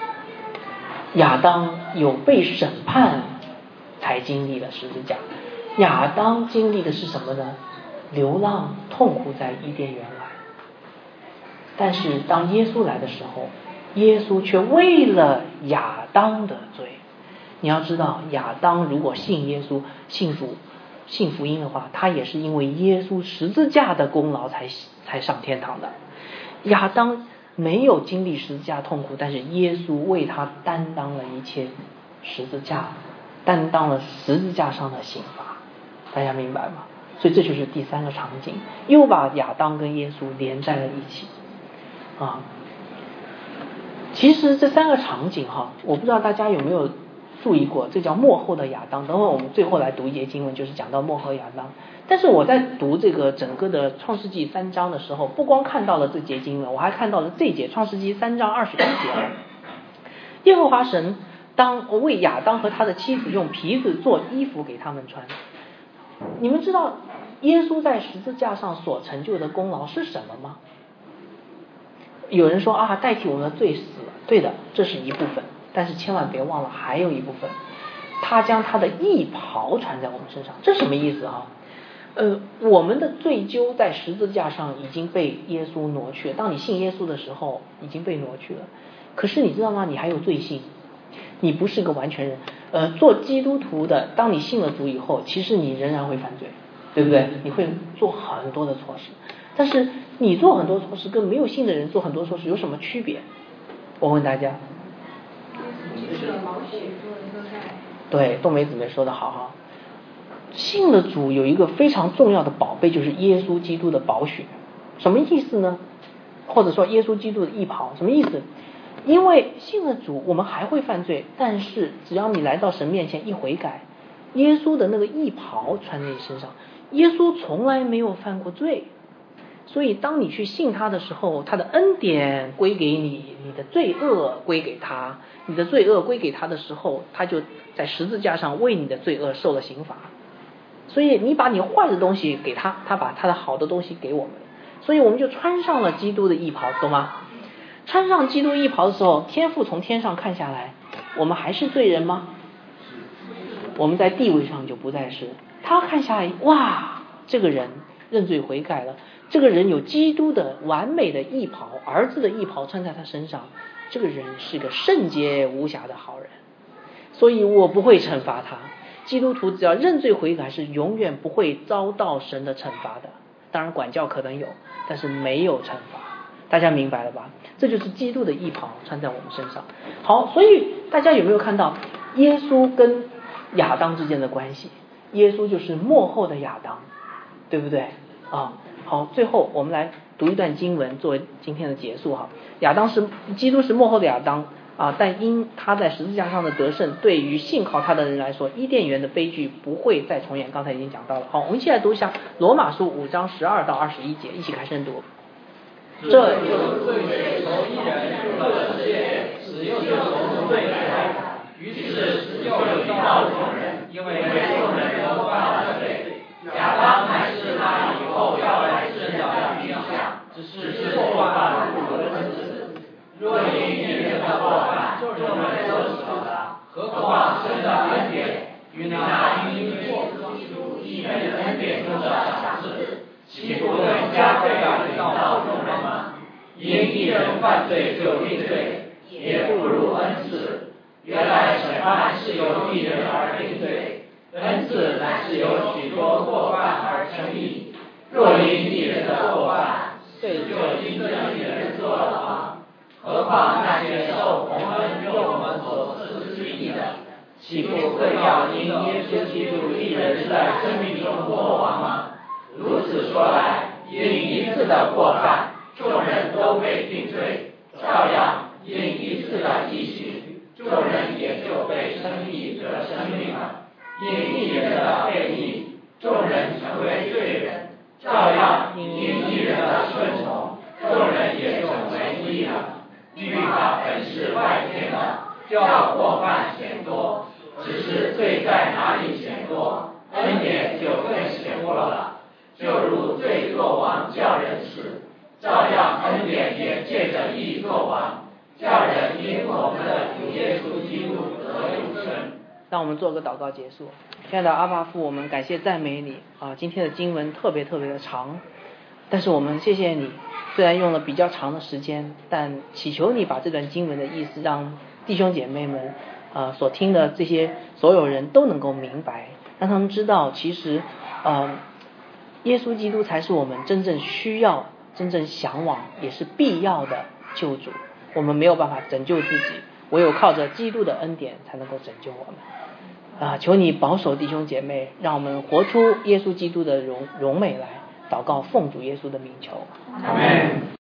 亚当有被审判才经历了十字架。亚当经历的是什么呢？流浪痛苦在伊甸园外。但是当耶稣来的时候，耶稣却为了亚当的罪。你要知道，亚当如果信耶稣、信主、信福音的话，他也是因为耶稣十字架的功劳才才上天堂的。亚当没有经历十字架痛苦，但是耶稣为他担当了一切十字架，担当了十字架上的刑罚。大家明白吗？所以这就是第三个场景，又把亚当跟耶稣连在了一起啊。其实这三个场景哈，我不知道大家有没有注意过，这叫末后的亚当。等会我们最后来读一节经文，就是讲到末后亚当。但是我在读这个整个的创世纪三章的时候，不光看到了这节经文，我还看到了这节创世纪三章二十一节。耶和华神当为亚当和他的妻子用皮子做衣服给他们穿。你们知道耶稣在十字架上所成就的功劳是什么吗？有人说啊，代替我们的罪死了。对的，这是一部分，但是千万别忘了还有一部分，他将他的义袍穿在我们身上。这什么意思啊？呃，我们的罪疚在十字架上已经被耶稣挪去了，当你信耶稣的时候已经被挪去了。可是你知道吗？你还有罪性，你不是个完全人。呃，做基督徒的，当你信了主以后，其实你仍然会犯罪，对不对？你会做很多的错事。但是你做很多错事跟没有信的人做很多错事有什么区别？我问大家。对，冬梅姊妹说的好哈。信了主有一个非常重要的宝贝，就是耶稣基督的宝血。什么意思呢？或者说耶稣基督的义袍，什么意思？因为信了主，我们还会犯罪，但是只要你来到神面前一悔改，耶稣的那个义袍穿在你身上，耶稣从来没有犯过罪，所以当你去信他的时候，他的恩典归给你，你的罪恶归给他，你的罪恶归给他的时候，他就在十字架上为你的罪恶受了刑罚。所以你把你坏的东西给他，他把他的好的东西给我们，所以我们就穿上了基督的义袍，懂吗？穿上基督义袍的时候，天父从天上看下来，我们还是罪人吗？我们在地位上就不再是。他看下来，哇，这个人认罪悔改了，这个人有基督的完美的义袍，儿子的义袍穿在他身上，这个人是个圣洁无瑕的好人，所以我不会惩罚他。基督徒只要认罪悔改，是永远不会遭到神的惩罚的。当然管教可能有，但是没有惩罚。大家明白了吧？这就是基督的义袍穿在我们身上。好，所以大家有没有看到耶稣跟亚当之间的关系？耶稣就是末后的亚当，对不对啊？好，最后我们来读一段经文作为今天的结束哈。亚当是基督是末后的亚当啊，但因他在十字架上的得胜，对于信靠他的人来说，伊甸园的悲剧不会再重演。刚才已经讲到了。好，我们一起来读一下罗马书五章十二到二十一节，一起开声读。 这就是罪孽从一人入了世界，使又就从罪来，于是使又临到众人，因为众人都犯了罪。亚当乃是他以后要来生的名下，只是过犯不得恩赐。若因一人的过犯，众人都死了，何况神的恩典与那因耶稣基督一人的恩典中的赏赐，岂不更加倍要临到众人吗？因一人犯罪就定罪，也不如恩赐。原来审判是由一人而定罪，恩赐乃是由许多过犯而成立。若因一人的过犯，罪就因这一人做了王，何况那些受洪恩用我们所赐之义的，岂不更要因耶稣基督一人在生命中过王吗？如此说来，因一次的过犯，众人都被定罪，照样因一次的义许，众人也就被称义得生命了。因一人的悖逆，众人成为罪人，照样因一人的顺从，众人也成为义了。律法本是外添的，叫过犯显多，只是罪在哪里显多，恩典就更显多了。就如罪作王叫人死，照样恩典也借着义作王，叫人因我们的主耶稣基督让我们做个祷告结束。亲爱的阿爸父，我们感谢赞美你啊！今天的经文特别特别的长，但是我们谢谢你，虽然用了比较长的时间，但祈求你把这段经文的意思让弟兄姐妹们呃所听的这些所有人都能够明白，让他们知道其实呃耶稣基督才是我们真正需要、真正向往也是必要的救主。我们没有办法拯救自己，唯有靠着基督的恩典才能够拯救我们啊！求你保守弟兄姐妹，让我们活出耶稣基督的荣荣美来。祷告奉主耶稣的名求，阿们。